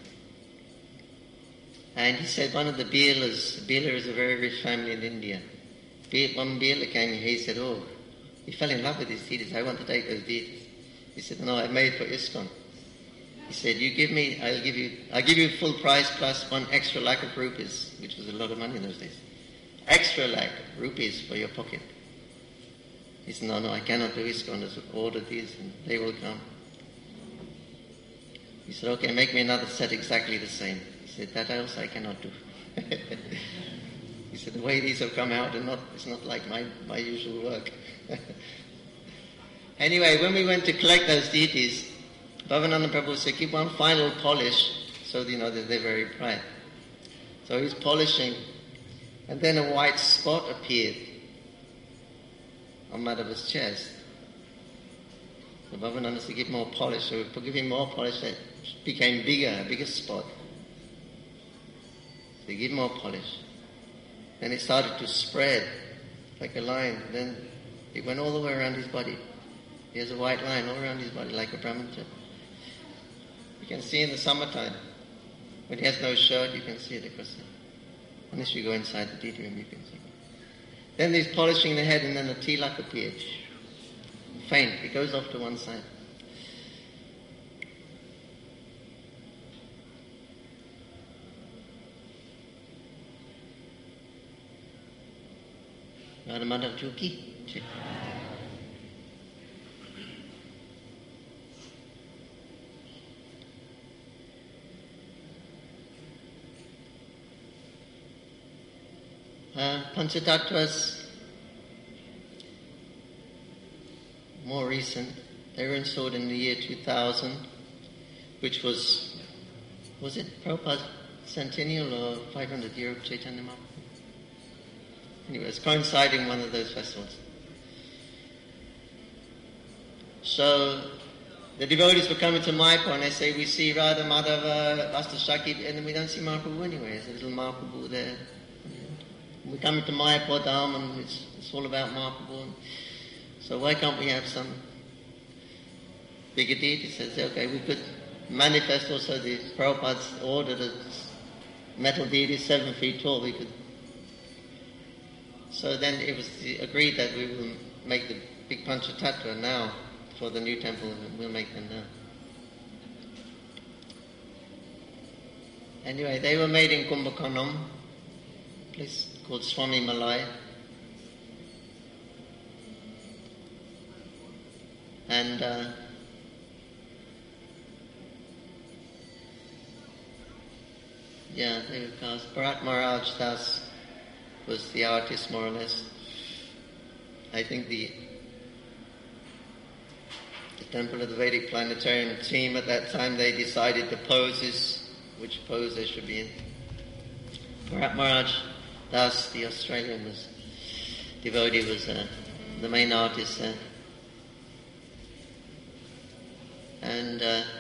And he said one of the Beelers is a very rich family in India. One Beeler came here, he said, he fell in love with these deities. I want to take those deities. He said, no, I made for ISKCON. He said, I'll give you full price plus 1 extra lakh of rupees, which was a lot of money in those days. Extra lakh of rupees for your pocket. He said, no, I cannot do ISKCON. Just order these and they will come. He said, okay, make me another set exactly the same. He said, that else I cannot do. He said, the way these have come out, it's not like my usual work. Anyway, when we went to collect those deities, Bhavananda Prabhu said, keep one final polish so that they're very bright. So he was polishing, and then a white spot appeared on Madhava's chest. So Bhavananda said, give more polish. So we give him more polish, that became bigger, a bigger spot. So give more polish. Then it started to spread like a line. Then it went all the way around his body. He has a white line all around his body like a brahmacharya. You can see in the summertime, when he has no shirt, you can see it across there. Unless you go inside the deity room, you can see it. Then he's polishing the head, and then the tilak appears. Faint, it goes off to one side. Radha Madhav Joki. Panchatattvas, more recent. They were installed in the year 2000, which was it Prabhupada's centennial or 500 year of Chaitanya Mahaprabhu? Anyway, it's coinciding with one of those festivals. So the devotees were coming to Mayapur and they say, we see Radha Madhava, Vasta Shakti, and then we don't see Mahaprabhu anywhere. There's a little Mahaprabhu there. We're coming to Mayapur Dham and it's all about Mahaprabhu. So why can't we have some bigger deity? Says, okay, we could manifest also the Prabhupada's ordered a metal deity 7 feet tall. We could. So then it was agreed that we will make the big Panchatattva now for the new temple. We'll make them now. Anyway, they were made in Kumbakonam, a place called Swami Malai. And they were cast. Bharat Maharaj Das was the artist, more or less. I think the Temple of the Vedic Planetarium team at that time, they decided the poses, which pose they should be in. Bharat Maharaj Das, the Australian devotee, was the main artist there. And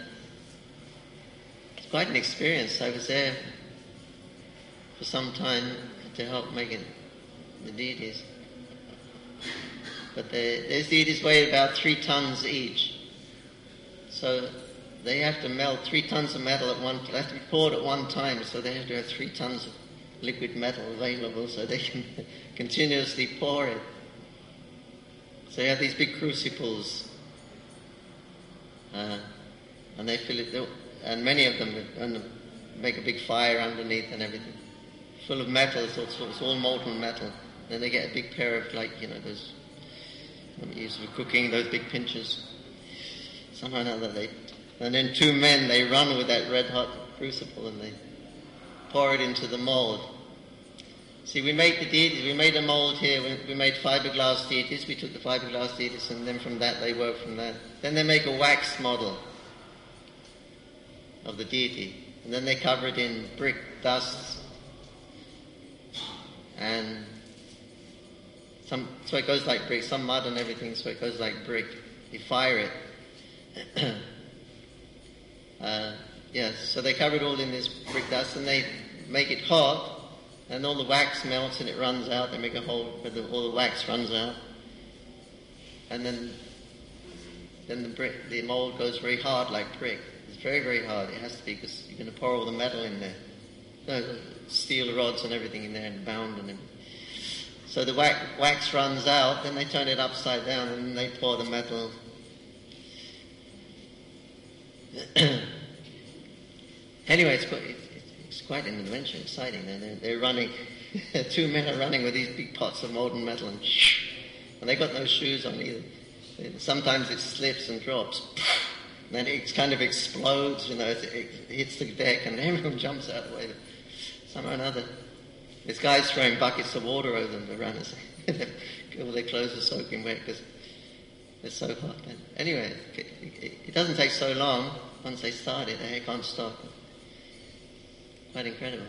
it's quite an experience. I was there for some time to help make the deities. But those deities weigh about 3 tons each. So they have to melt 3 tons of metal at one. They have to be poured at one time. So they have to have 3 tons of liquid metal available so they can continuously pour it. So you have these big crucibles. And they fill it, and many of them make a big fire underneath and everything, full of metal. So it's all molten metal. Then they get a big pair of those used for cooking, those big pinchers. Somehow or another and then 2 men, they run with that red hot crucible and they pour it into the mold. See, we make the deities. We made a mold here. We made fiberglass deities. We took the fiberglass deities, and then from that they work from that. Then they make a wax model of the deity, and then they cover it in brick dust, and so it goes like brick. Some mud and everything, so it goes like brick. You fire it. So they cover it all in this brick dust, and they make it hot. And all the wax melts and it runs out. They make a hole where all the wax runs out. And then the mold goes very hard like brick. It's very, very hard. It has to be because you're going to pour all the metal in there. Steel rods and everything in there and bound and everything. So the wax runs out, then they turn it upside down and then they pour the metal. Anyway, it's quite an adventure, exciting. They're running, 2 men are running with these big pots of molten metal and they got no shoes on either. Sometimes it slips and drops. And then it kind of explodes, it hits the deck and everyone jumps out of the way. Somehow or another. This guy's throwing buckets of water over them, the runners. All their clothes are soaking wet because they're so hot. But anyway, it doesn't take so long. Once they start it, they can't stop. Quite incredible.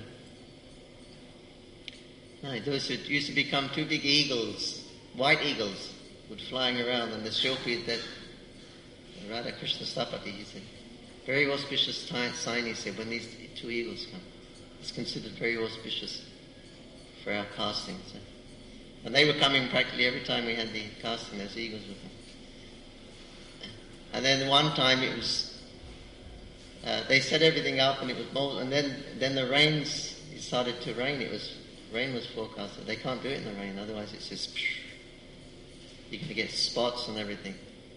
No, those who used to become 2 big eagles, white eagles, would flying around, and the Shilpi that Radha Krishna Stapati, he said, very auspicious sign, he said, when these 2 eagles come. It's considered very auspicious for our casting. So. And they were coming practically every time we had the casting, those eagles would come. And then one time it was, they set everything up and it was mold, and then the rain, it started to rain. Rain was forecasted. They can't do it in the rain, otherwise it's just, you can get spots and everything.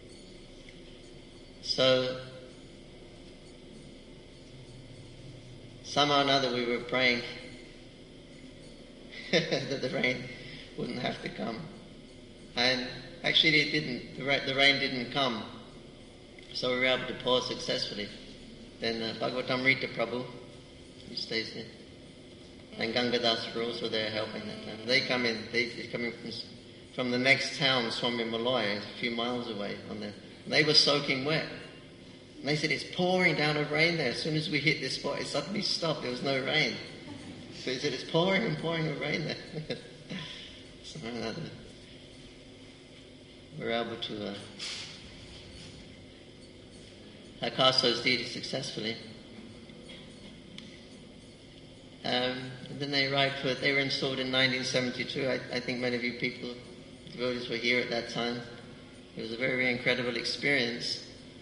So, somehow or another we were praying that the rain wouldn't have to come. And actually it didn't. The rain didn't come. So we were able to pour successfully. Then Bhagavatamrita Prabhu, who stays here, and Gangadas were also there helping that time. They come in, they're coming from the next town, Swami Malaya, a few miles away, on And they were soaking wet. And they said, it's pouring down with rain there. As soon as we hit this spot, it suddenly stopped. There was no rain. So he said, it's pouring and pouring with rain there. So we're able to cast those deities successfully. And then they were installed in 1972. I think many of you people, devotees, were here at that time. It was a very, very incredible experience.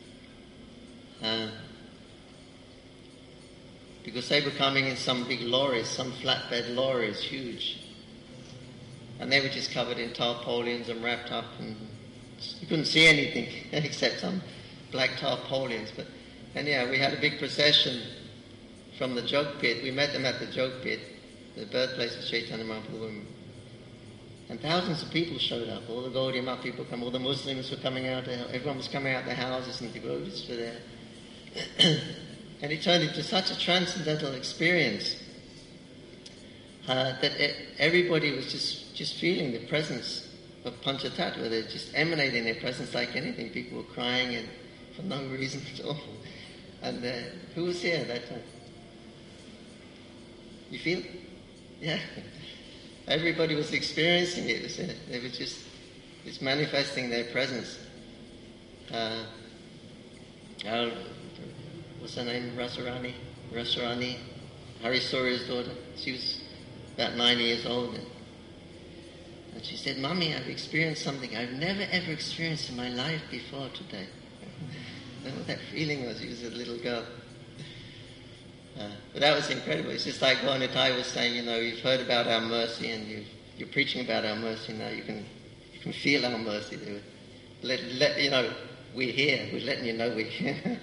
Because they were coming in some big lorries, some flatbed lorries, huge. And they were just covered in tarpaulins and wrapped up, and you couldn't see anything except some black tarpaulins. And we had a big procession from the Jog Pit. We met them at the Jog Pit, the birthplace of Chaitanya Mahaprabhu. And thousands of people showed up. All the Gaudiya Math people come, all the Muslims were coming out, everyone was coming out their houses, and devotees were there. And it turned into such a transcendental experience that everybody was just feeling the presence of Panchatattva. They're just emanating their presence like anything. People were crying and for no reason at all. And who was here at that time? You feel? Yeah. Everybody was experiencing it. They were just manifesting their presence. What's her name? Rasarani, Hari Surya's daughter. She was about 9 years old. And she said, Mommy, I've experienced something I've never ever experienced in my life before today. I don't know what that feeling was. She was a little girl. But that was incredible. It's just like Gaura Nitai was saying, you've heard about our mercy and you're preaching about our mercy now. You can feel our mercy. We're here. We're letting you know we're here.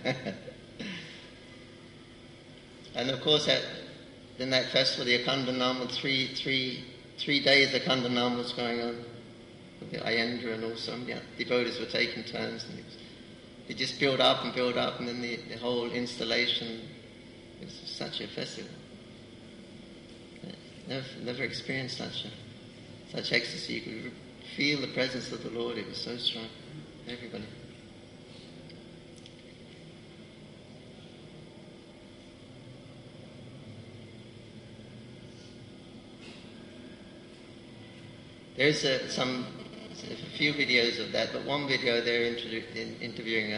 And of course, in that festival, the Akhanda Nam, 3 days Akhanda Nam was going on. With the Ayendra and also devotees were taking turns. And it just built up, and then the whole installation. It was such a festival. Never experienced such ecstasy. You could feel the presence of the Lord. It was so strong. Everybody. There's a few videos of that, but one video they're interviewing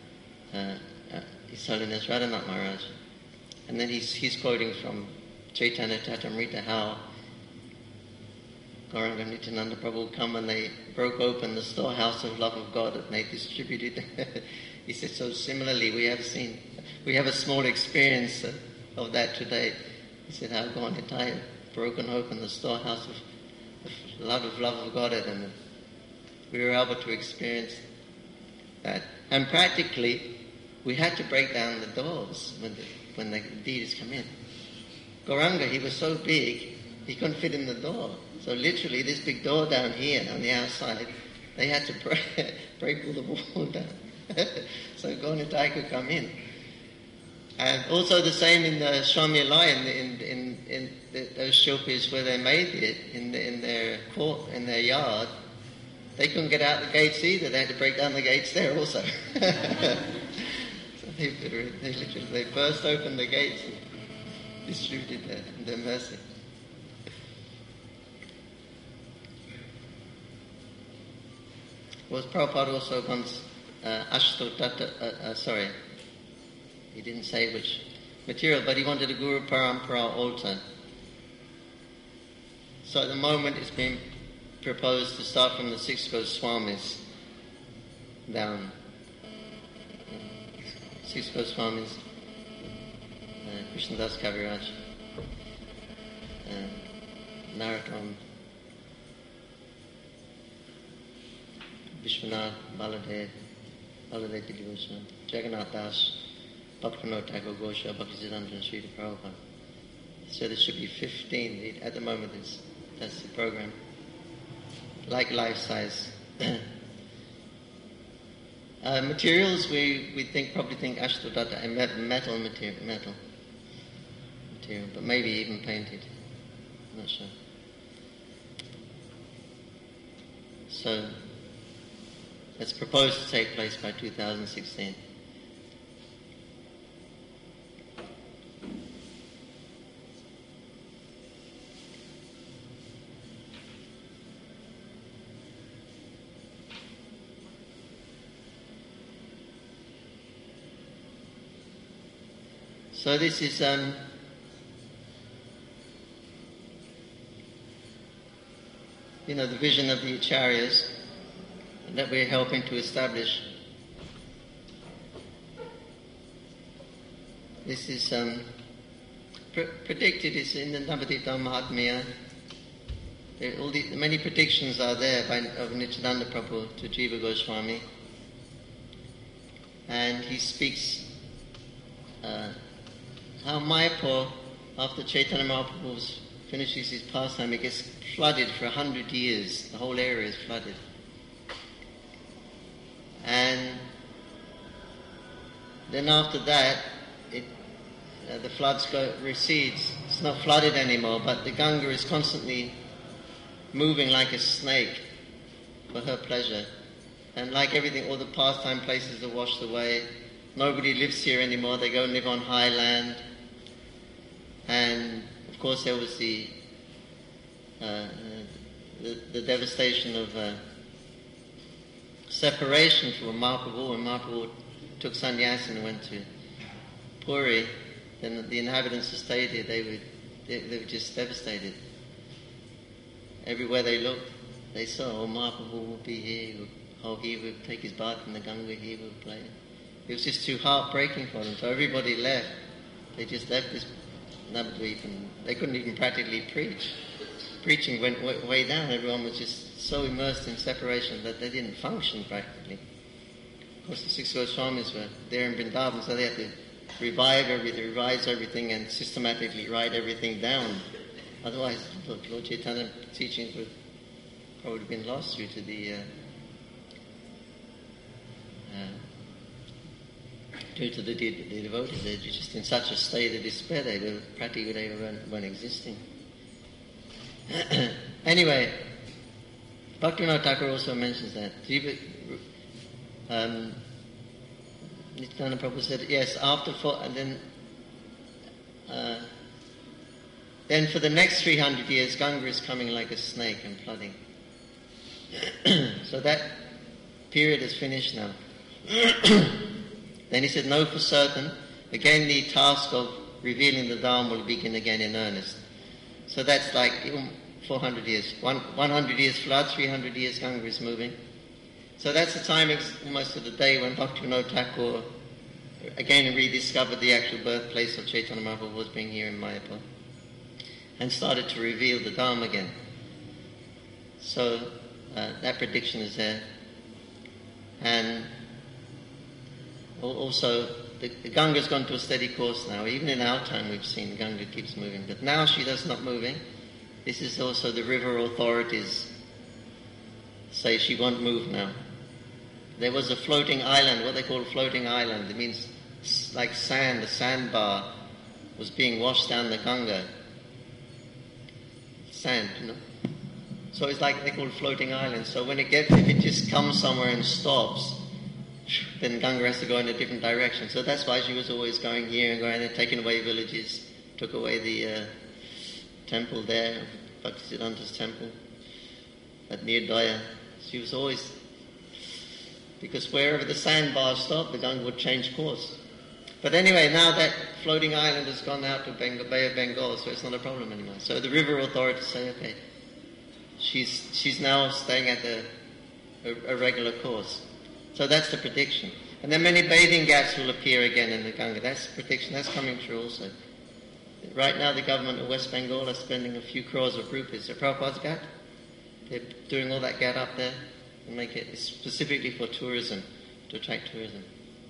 His Holiness Radhanath Maharaj. And then he's quoting from Chaitanya Charitamrita how Gauranga Nityananda Prabhu would come and they broke open the storehouse of love of God and they distributed. He said, so similarly we have a small experience of that today. He said how Gaura Nitai had broken open the storehouse of love of God, and we were able to experience that. And practically we had to break down the doors when the deities come in. Gauranga, he was so big, he couldn't fit in the door. So literally, this big door down here on the outside, they had to break all the wall down. So Gaura Nitai could come in. And also the same in the Swami Alai, in those shilpis where they made it, in their court, in their yard, they couldn't get out the gates either. They had to break down the gates there also. They burst open the gates and distributed their mercy. Was Prabhupada also once he didn't say which material, but he wanted a Guru Parampara altar. So at the moment it's been proposed to start from the Six Goswamis down. Six Goswamis, Krishnadas Kaviraj, Narottam, Vishwanath, Baladev Devotion, Jagannath Das, Bhaktivinoda Thakur Ghosha, Bhaktisiddhanta and Srila Prabhupada. So there should be 15. At the moment, that's the program. Like life size. Materials, we probably think Ashtadhata and metal material, but maybe even painted. I'm not sure. So that's proposed to take place by 2016. So this is the vision of the Acharyas that we're helping to establish. This is predicted. It's in the Navadip Mahatmya. Many predictions are there of Nityananda Prabhu to Jiva Goswami, and he speaks how Mayapur, after Chaitanya Mahaprabhu finishes his pastime, it gets flooded for 100 years. The whole area is flooded. And then after that, the floods recedes. It's not flooded anymore, but the Ganga is constantly moving like a snake for her pleasure. And like everything, all the pastime places are washed away. Nobody lives here anymore. They go and live on high land. And of course there was the devastation of separation from Mahaprabhu. When Mahaprabhu took sannyas and went to Puri, then the inhabitants who stayed here, they were just devastated. Everywhere they looked, they saw, Mahaprabhu would be here, he would take his bath in the Ganga, he would play. It was just too heartbreaking for them, so everybody left. They just left this Navadvip, and they couldn't even practically preach. Preaching went way down. Everyone was just so immersed in separation that they didn't function practically. Of course, the six Goswamis were there in Vrindavan, so they had to revise everything and systematically write everything down. Otherwise, Lord Chaitanya's teachings would probably have been lost due to the devotees. They're just in such a state of despair, they weren't existing. Anyway, Bhaktivinoda Thakur also mentions that. Nityananda Prabhu said, yes, then for the next 300 years, Ganga is coming like a snake and flooding. So that period is finished now. Then he said, no, for certain. Again, the task of revealing the Dharma will begin again in earnest. So that's like 400 years. 100 years flood, 300 years Ganga is moving. So that's the time, almost of the day, when Bhaktivinoda Thakur again rediscovered the actual birthplace of Chaitanya Mahaprabhu was being here in Mayapur, and started to reveal the Dharma again. So that prediction is there. And also, the Ganga's gone to a steady course now. Even in our time we've seen Ganga keeps moving. But now she does not moving. This is also the river authorities say she won't move now. There was a floating island, what they call a floating island. It means like sand, a sandbar was being washed down the Ganga. Sand, So it's like they call it floating island. So if it just comes somewhere and stops, then Ganga has to go in a different direction. So that's why she was always going here and going there, taking away villages, took away the temple there, Bhaktisiddhanta's temple at Nirdaya. She was always, because wherever the sandbar stopped, the Ganga would change course. But anyway, now that floating island has gone out to Bay of Bengal, so it's not a problem anymore. So the river authorities say, okay, she's now staying at a regular course. So that's the prediction. And then many bathing ghats will appear again in the Ganga. That's the prediction. That's coming true also. Right now the government of West Bengal are spending a few crores of rupees at Prabhupada's ghat. They're doing all that ghat up there and make it specifically for tourism, to attract tourism.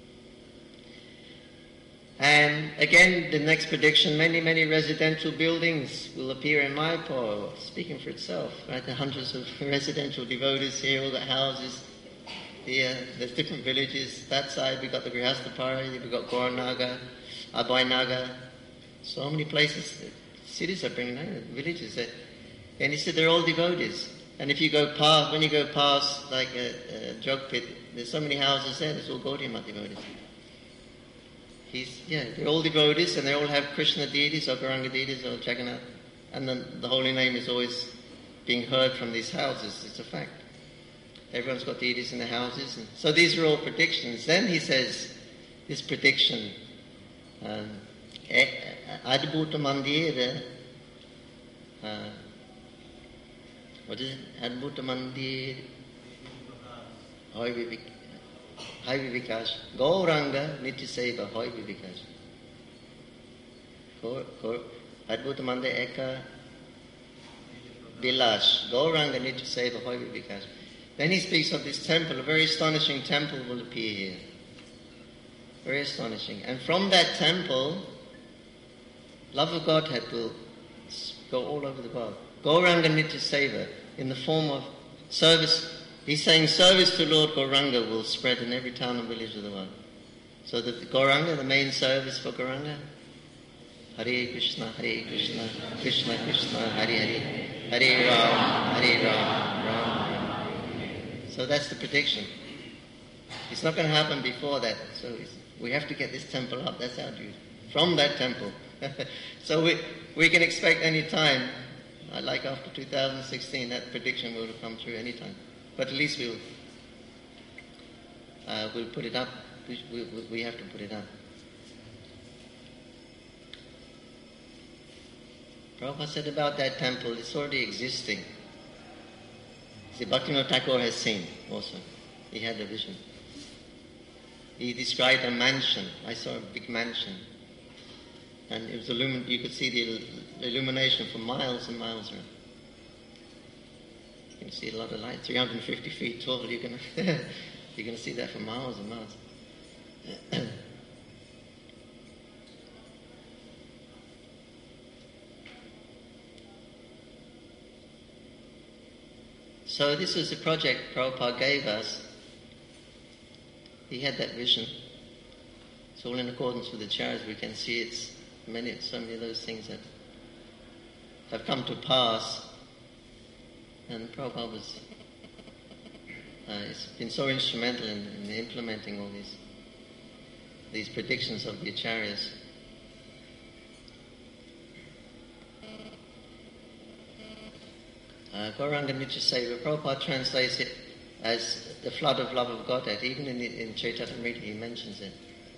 And again, the next prediction, many residential buildings will appear in Mayapur, speaking for itself. Right? There are hundreds of residential devotees here, all the houses. There's different villages. That side we've got the Grihastapari, we've got Gauranagar, Abhay-nagar. So many places, cities are bringing out, villages. And he said they're all devotees. And if you go past, when you go past like a jog pit, there's so many houses there, there's all Gaudiya Math devotees. They're all devotees and they all have Krishna deities or Gauranga deities or Jagannath. And then the holy name is always being heard from these houses. It's a fact. Everyone's got deities in the houses. And so these are all predictions. Then he says, this prediction, Adbhuta Mandir, what is it? Adbhuta Mandir, Hoy Vivikash, Gauranga Nitya Seva, Hoy Vivikash. Adbhuta Mandir Eka Bilash, Gauranga Nitya Seva, Hoy Vivikash. Then he speaks of this temple, a very astonishing temple will appear here. Very astonishing. And from that temple, love of Godhead will go all over the world. Gauranga Nitya Seva, in the form of service. He's saying service to Lord Gauranga will spread in every town and village of the world. So the Gauranga, the main service for Gauranga, Hare Krishna, Krishna Krishna, Hare Hare, Hare Ram, Ram Ram. So that's the prediction. It's not going to happen before that. So we have to get this temple up. That's our duty. From that temple. So we can expect any time, like after 2016, that prediction will come true any time. But at least we'll put it up. We have to put it up. Prabhupada said about that temple, it's already existing. See, Bhaktivinoda Thakur has seen also. He had a vision. He described a mansion. I saw a big mansion. And it was you could see the illumination for miles and miles around. You can see a lot of light, 350 feet tall. You're going to see that for miles and miles. So this was the project Prabhupada gave us. He had that vision. It's all in accordance with the Acharyas. We can see so many of those things that have come to pass. And Prabhupada it's been so instrumental in implementing all these predictions of the Acharyas. Gauranga Nitya Seva, Prabhupada translates it as the flood of love of Godhead. Even in Chaitamrita he mentions it.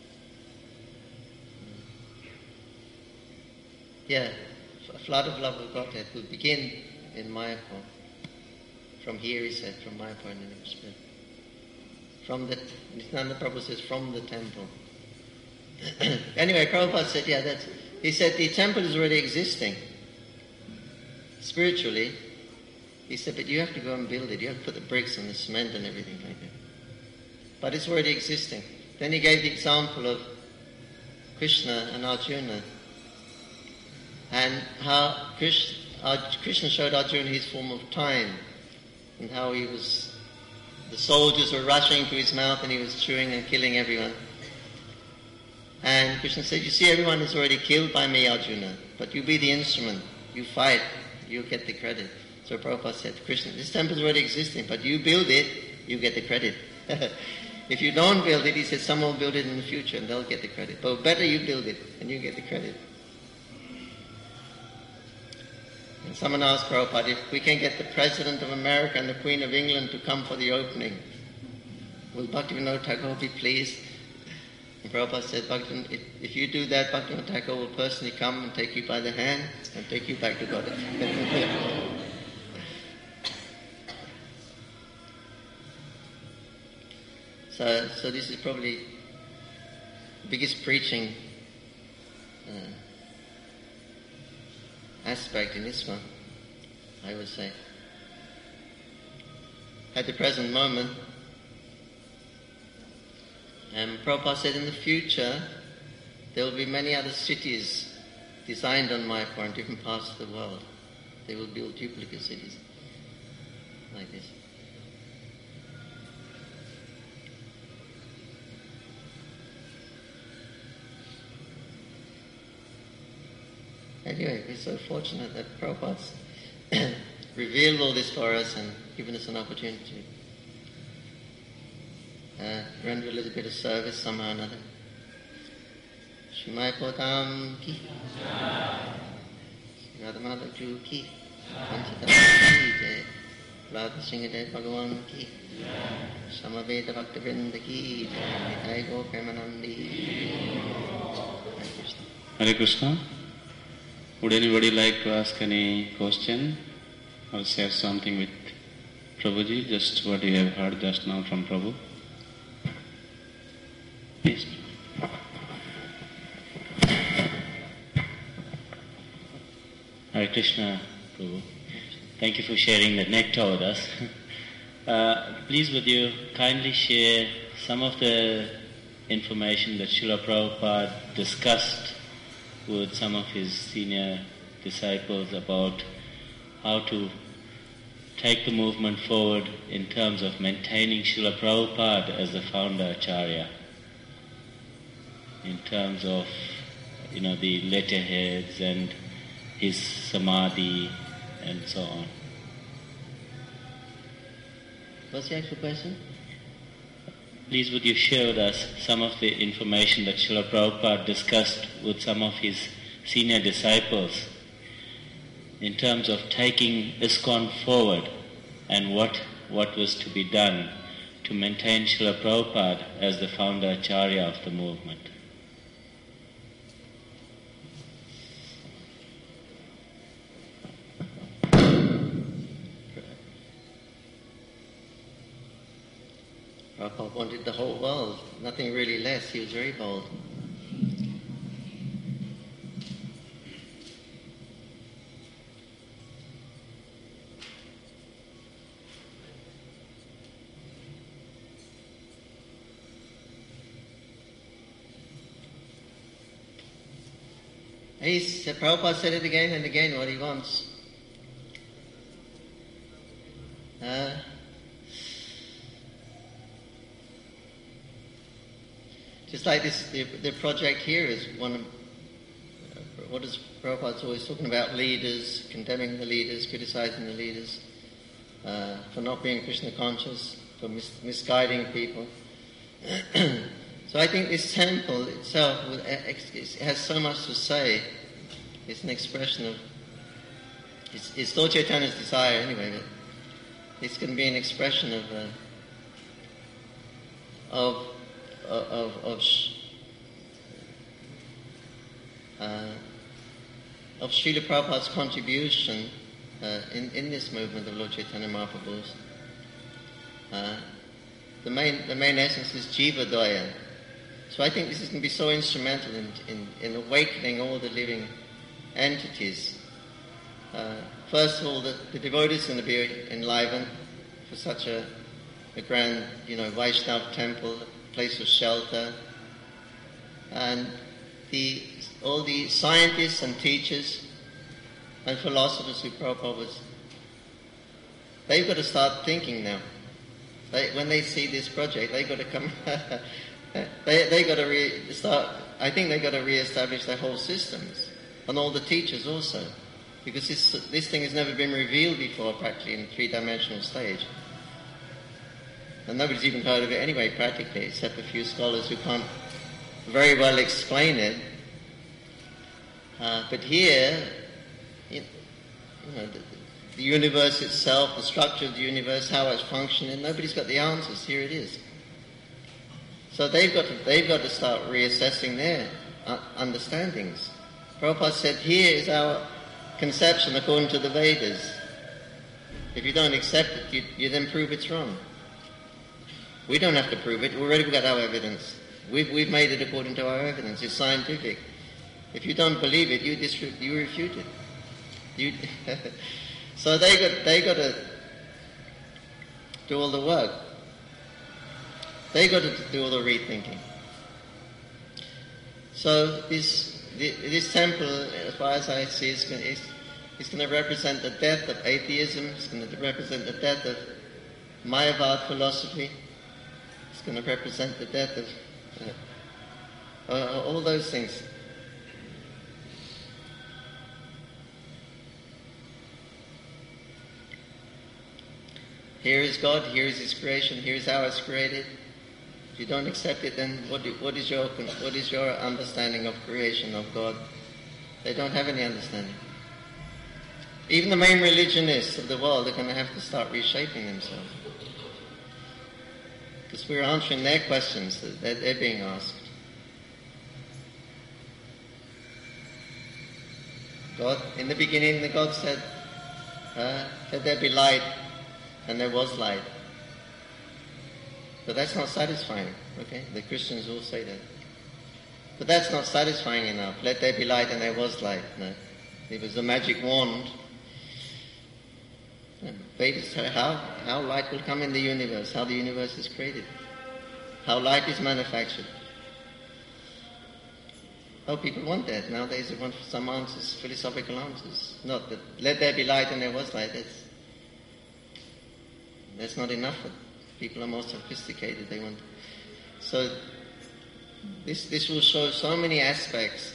Yeah, a flood of love of Godhead will begin in Mayapur. From here, he said, from Mayapur and then it will spread. From the, Nityananda Prabhu says, from the temple. Anyway, Prabhupada said, he said the temple is already existing. Spiritually, he said, but you have to go and build it. You have to put the bricks and the cement and everything like that. But it's already existing. Then he gave the example of Krishna and Arjuna, and how Krishna showed Arjuna his form of time, and how the soldiers were rushing to his mouth and he was chewing and killing everyone. And Krishna said, you see, everyone is already killed by me, Arjuna, but you be the instrument, you fight, you get the credit. So Prabhupada said, Krishna, this temple is already existing, but you build it, you get the credit. If you don't build it, he said, someone will build it in the future and they'll get the credit. But better you build it and you get the credit. And someone asked Prabhupada, if we can get the President of America and the Queen of England to come for the opening, will Bhaktivinoda Thakur be pleased? And Prabhupada said, if you do that, Bhaktivinoda Thakur will personally come and take you by the hand and take you back to God. So this is probably the biggest preaching aspect in ISKCON, I would say. At the present moment, and Prabhupada said in the future there will be many other cities designed on Mayapur in different parts of the world. They will build duplicate cities like this. Anyway, we're so fortunate that Prabhupada's revealed all this for us and given us an opportunity to render a little bit of service somehow or another. Shrimai Potam Ki, Radhamada Ju Ki, Panchita Ki Jai, Radha Singha Bhagavan Ki, Samaveda Bhaktivinoda Ki Jai, Nitai Go Premanandi. Hare Krishna. Would anybody like to ask any question or share something with Prabhuji? Just what you have heard just now from Prabhu. Please. Hare Krishna, Prabhu. Thank you for sharing the nectar with us. Please would you kindly share some of the information that Srila Prabhupada discussed with some of his senior disciples about how to take the movement forward in terms of maintaining Srila Prabhupada as the founder Acharya, in terms of, the letterheads and his samadhi and so on. What's the actual question? Please would you share with us some of the information that Srila Prabhupada discussed with some of his senior disciples in terms of taking ISKCON forward and what was to be done to maintain Srila Prabhupada as the founder Acharya of the movement. Prabhupada wanted the whole world, nothing really less. He was very bold. Prabhupada said it again and again what he wants. Just like this, the project here is one of what is Prabhupada's always talking about: leaders, condemning the leaders, criticizing the leaders for not being Krishna conscious, for misguiding people. So I think this temple itself has so much to say. It's an expression of it's Lord Chaitanya's desire anyway. But it's going to be an expression of Srila Prabhupada's contribution in this movement of Lord Chaitanya Mahaprabhu's. The main essence is Jiva Daya. So I think this is going to be so instrumental in awakening all the living entities. First of all, the devotees are going to be enlivened for such a grand, Vaishnava temple, place of shelter, and all the scientists and teachers and philosophers who Prabhupada was, they've got to start thinking now. When they see this project, they've got to come. they got to start. I think they've got to re-establish their whole systems, and all the teachers also, because this thing has never been revealed before, practically in a three-dimensional stage. And nobody's even heard of it anyway, practically, except a few scholars who can't very well explain it. But here, the universe itself, the structure of the universe, how it's functioning, nobody's got the answers. Here it is. So they've got to start reassessing their understandings. Prabhupada said, here is our conception according to the Vedas. If you don't accept it, you then prove it's wrong. We don't have to prove it. Already we've got our evidence. We've made it according to our evidence. It's scientific. If you don't believe it, you refute it. So they got to do all the work. They got to do all the rethinking. So this temple, as far as I see, is going to represent the death of atheism. It's going to represent the death of Mayavad philosophy. It's going to represent the death of all those things. Here is God, here is His creation, here is how it's created. If you don't accept it, then what is your understanding of creation, of God? They don't have any understanding. Even the main religionists of the world are going to have to start reshaping themselves. Because we're answering their questions that they're being asked. God, in the beginning, the God said, let there be light, and there was light. But that's not satisfying, okay? The Christians all say that. But that's not satisfying enough. Let there be light, and there was light. No. It was a magic wand. Vedas tell how light will come in the universe, how the universe is created, how light is manufactured. Oh, people want that. Nowadays they want some answers, philosophical answers. Not that let there be light and there was light. That's not enough. People are more sophisticated. They want. So this will show so many aspects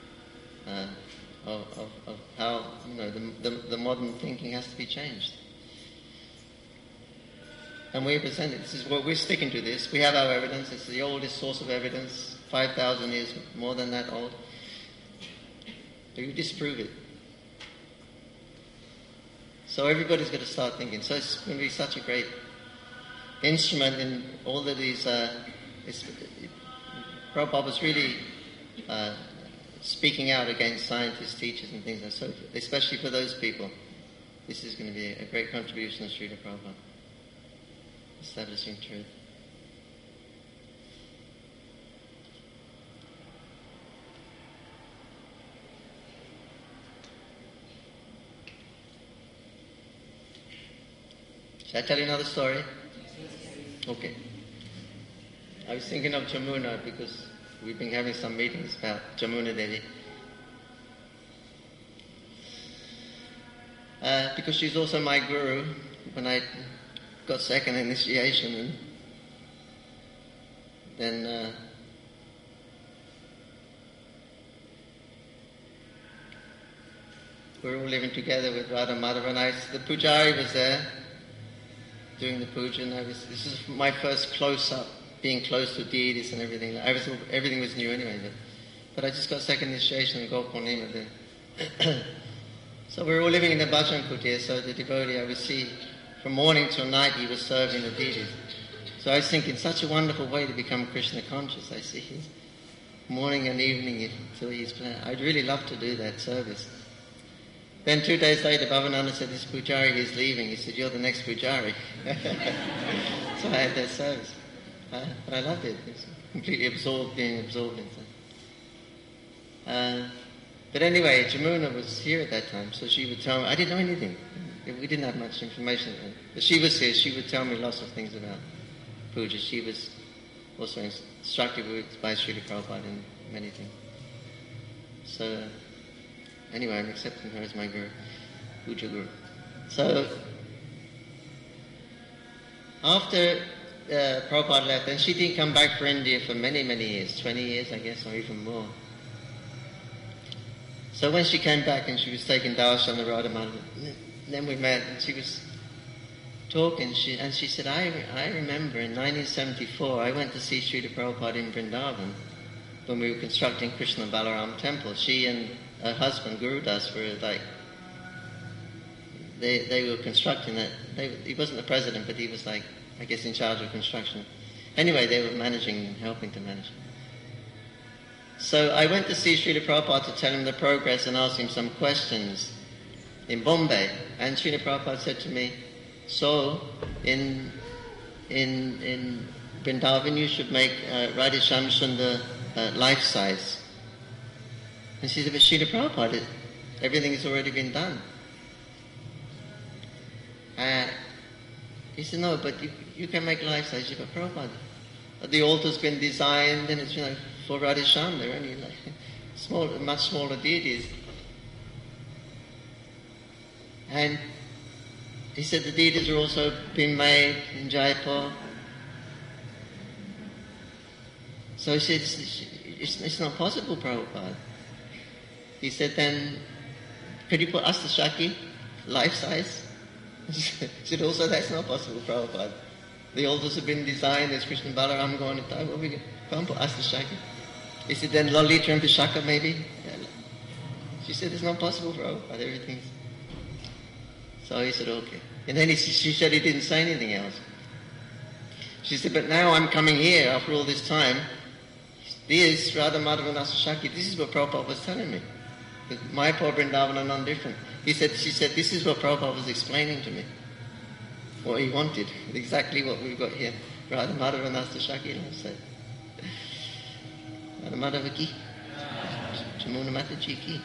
of how the modern thinking has to be changed. And we present it. This is what we're sticking to. This we have our evidence. It's the oldest source of evidence. 5,000 years, more than that old. You disprove it. So everybody's got to start thinking. So it's going to be such a great instrument in all of these. Prabhupada was really speaking out against scientists, teachers, and things like that. So, especially for those people, this is going to be a great contribution to Srila Prabhupada, establishing truth. Shall I tell you another story? Okay. I was thinking of Jamuna because we've been having some meetings about Jamuna Devi. Because she's also my guru when I got second initiation, and then we're all living together with Radha Madhava, and the Pujari was there doing the puja, and this is my first close-up, being close to deities and everything. Everything was new anyway, but I just got second initiation in Gopurnima there. So we were all living in the bhajan kutir, so the devotee, I would see from morning till night he was serving the deities. So I was thinking, such a wonderful way to become Krishna conscious. I see his morning and evening till he's playing. I'd really love to do that service. Then 2 days later, Bhavananda said, this Pujari is leaving. He said, you're the next Pujari. So I had that service. But I loved it. It was completely being absorbed in that. But anyway, Jamuna was here at that time, so she would tell me, I didn't know anything. We didn't have much information then. But she was here, she would tell me lots of things about puja. She was also instructed by Srila Prabhupada in many things. So, anyway, I'm accepting her as my guru, puja guru. So, after Prabhupada left, and she didn't come back for India for many, many years, 20 years I guess, or even more. So when she came back and she was taking darshan of Radha Madhava, then we met and she was talking, and she said, I remember in 1974 I went to see Srila Prabhupada in Vrindavan when we were constructing Krishna Balaram temple. She and her husband Guru Das were like, they were constructing that. He wasn't the president, but he was like, I guess, in charge of construction. Anyway, they were managing, helping to manage. So I went to see Srila Prabhupada to tell him the progress and ask him some questions in Bombay. And Srila Prabhupada said to me, so in Vrindavan you should make Radha Shyam Sundar life size. And she said, but Srila Prabhupada, everything has already been done. He said, no, but you can make life size. She said, but Prabhupada, the altar's been designed and it's for Radha Shyam, they're only like much smaller deities. And he said the deities are also being made in Jaipur. So he said, it's not possible, Prabhupada. He said, then could you put Asta Shakti, life size? He said, also that's not possible, Prabhupada. The altars have been designed as Krishna Balaram going to die. Well, we can't put Astashaki. He said, then Lalita and Vishaka maybe? Yeah. She said, it's not possible, Prabhupada, everything's... So he said, okay. And then she said he didn't say anything else. She said, but now I'm coming here after all this time. This, Radha Madhava and Astashaki, this is what Prabhupada was telling me. Mayapur, Vrindavan are non-different. She said, this is what Prabhupada was explaining to me. What he wanted, exactly what we've got here. Radha Madhava and Astashaki, I'll say. Radha Madhava ki. Jamuna Mataji ki.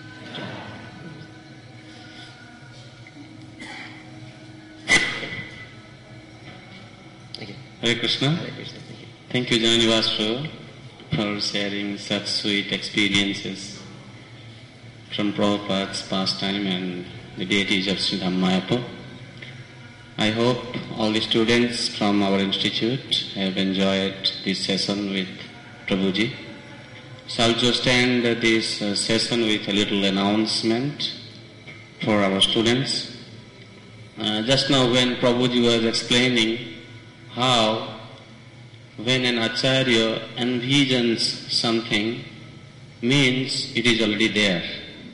Okay. Hare Krishna. Hare Krishna, thank you. Thank you, Janivas, for sharing such sweet experiences from Prabhupada's pastime and the deities of Sridham Mayapur. I hope all the students from our institute have enjoyed this session with Prabhuji. So I'll just end this session with a little announcement for our students. Just now when Prabhuji was explaining how when an Acharya envisions something, means it is already there.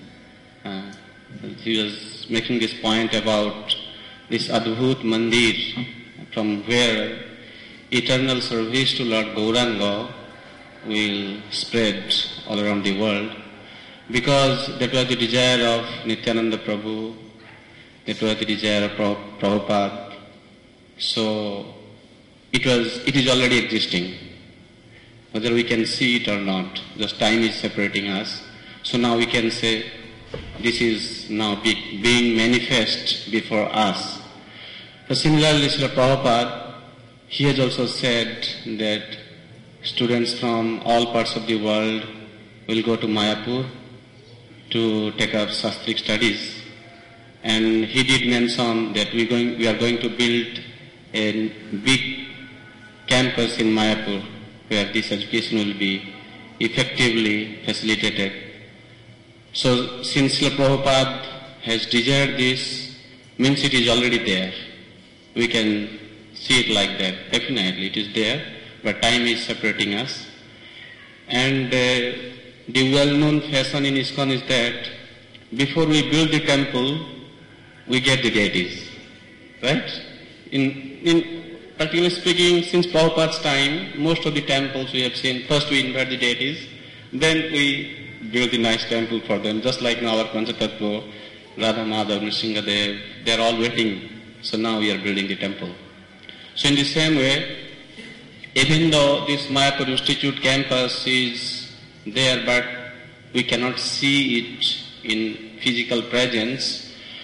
He was making this point about this Adbhut Mandir, from where eternal service to Lord Gauranga will spread all around the world, because that was the desire of Nityananda Prabhu, that was the desire of Prabhupada. So it is already existing, whether we can see it or not. Just time is separating us. So now we can say this is now being manifest before us. So similarly, Srila Prabhupada, he has also said that students from all parts of the world will go to Mayapur to take up Shastric studies. And he did mention that we are going to build a big campus in Mayapur where this education will be effectively facilitated. So since Srila Prabhupada has desired this, means it is already there. We can see it like that. Definitely it is there, but time is separating us. And the well-known fashion in ISKCON is that before we build the temple, we get the deities. Right? In practically speaking, since Prabhupada's time, most of the temples we have seen, first we invite the deities, then we build a nice temple for them, just like now our Panchatattva, Radha Madhav, Nrsingadev, they are all waiting. So now we are building the temple. So in the same way, even though this Mayapur Institute campus is there, but we cannot see it in physical presence,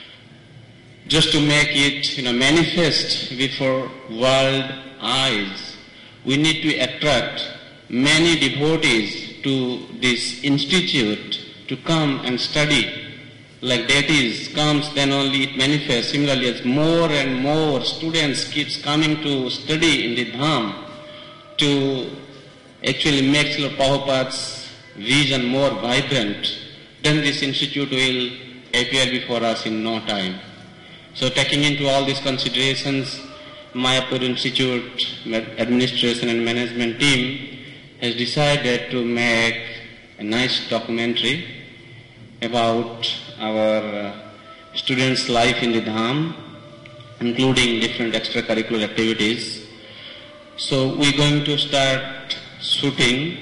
just to make it manifest before world eyes, we need to attract many devotees to this institute to come and study. Like deities comes, then only it manifests. Similarly, as more and more students keeps coming to study in the Dham to actually make Srila Prabhupada's vision more vibrant, then this institute will appear before us in no time. So taking into all these considerations, Mayapur Institute administration and management team has decided to make a nice documentary about our students' life in the Dham, including different extracurricular activities. So we're going to start shooting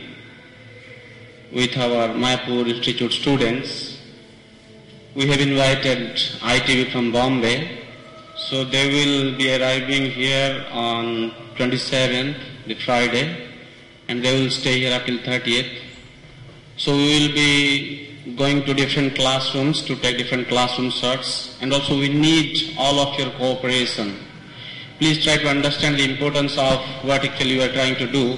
with our Mayapur Institute students. We have invited ITV from Bombay, so they will be arriving here on 27th, the Friday, and they will stay here until 30th. So we will be going to different classrooms to take different classroom shots, and also we need all of your cooperation. Please try to understand the importance of what actually we are trying to do.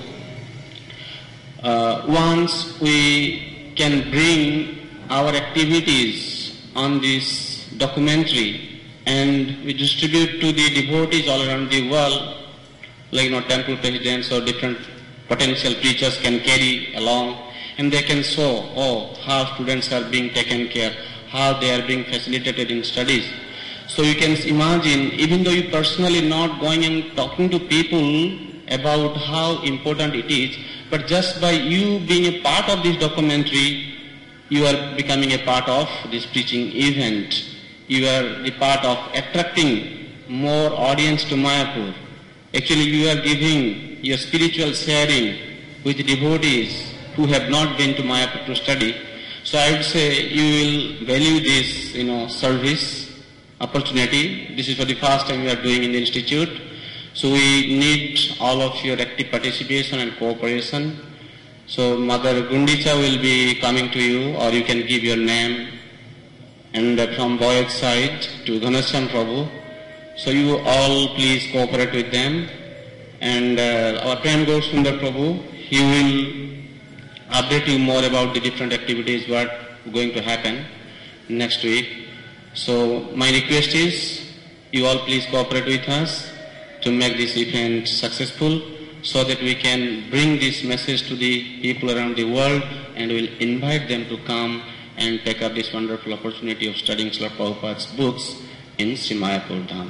Once we can bring our activities on this documentary and we distribute to the devotees all around the world, like temple presidents or different potential preachers can carry along, and they can show how students are being taken care, how they are being facilitated in studies. So you can imagine, even though you personally not going and talking to people about how important it is, but just by you being a part of this documentary, you are becoming a part of this preaching event. You are the part of attracting more audience to Mayapur. Actually, you are giving your spiritual sharing with devotees who have not been to Mayapur to study. So I would say you will value this, service opportunity. This is for the first time we are doing in the institute. So we need all of your active participation and cooperation. So Mother Gundicha will be coming to you, or you can give your name. And from Boy's side to Ghanashyam Prabhu. So you all please cooperate with them. And our Prem Gaur Sundar Prabhu, he will update you more about the different activities what going to happen next week. So my request is, you all please cooperate with us to make this event successful, so that we can bring this message to the people around the world, and we'll invite them to come and take up this wonderful opportunity of studying Srila Prabhupada's books in Sri Mayapur Dham.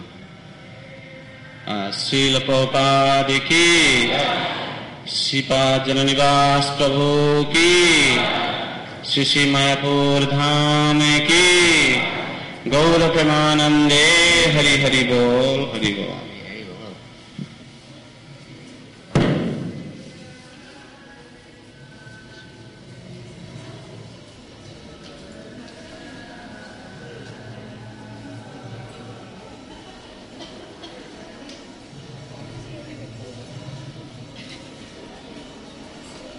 Srila Prabhupada ki, Sripad Jananivas Prabhu ki, Sri Sri Mayapur Dham ki, Gaura Premanande, Hari Hari Bol, Hari Bol.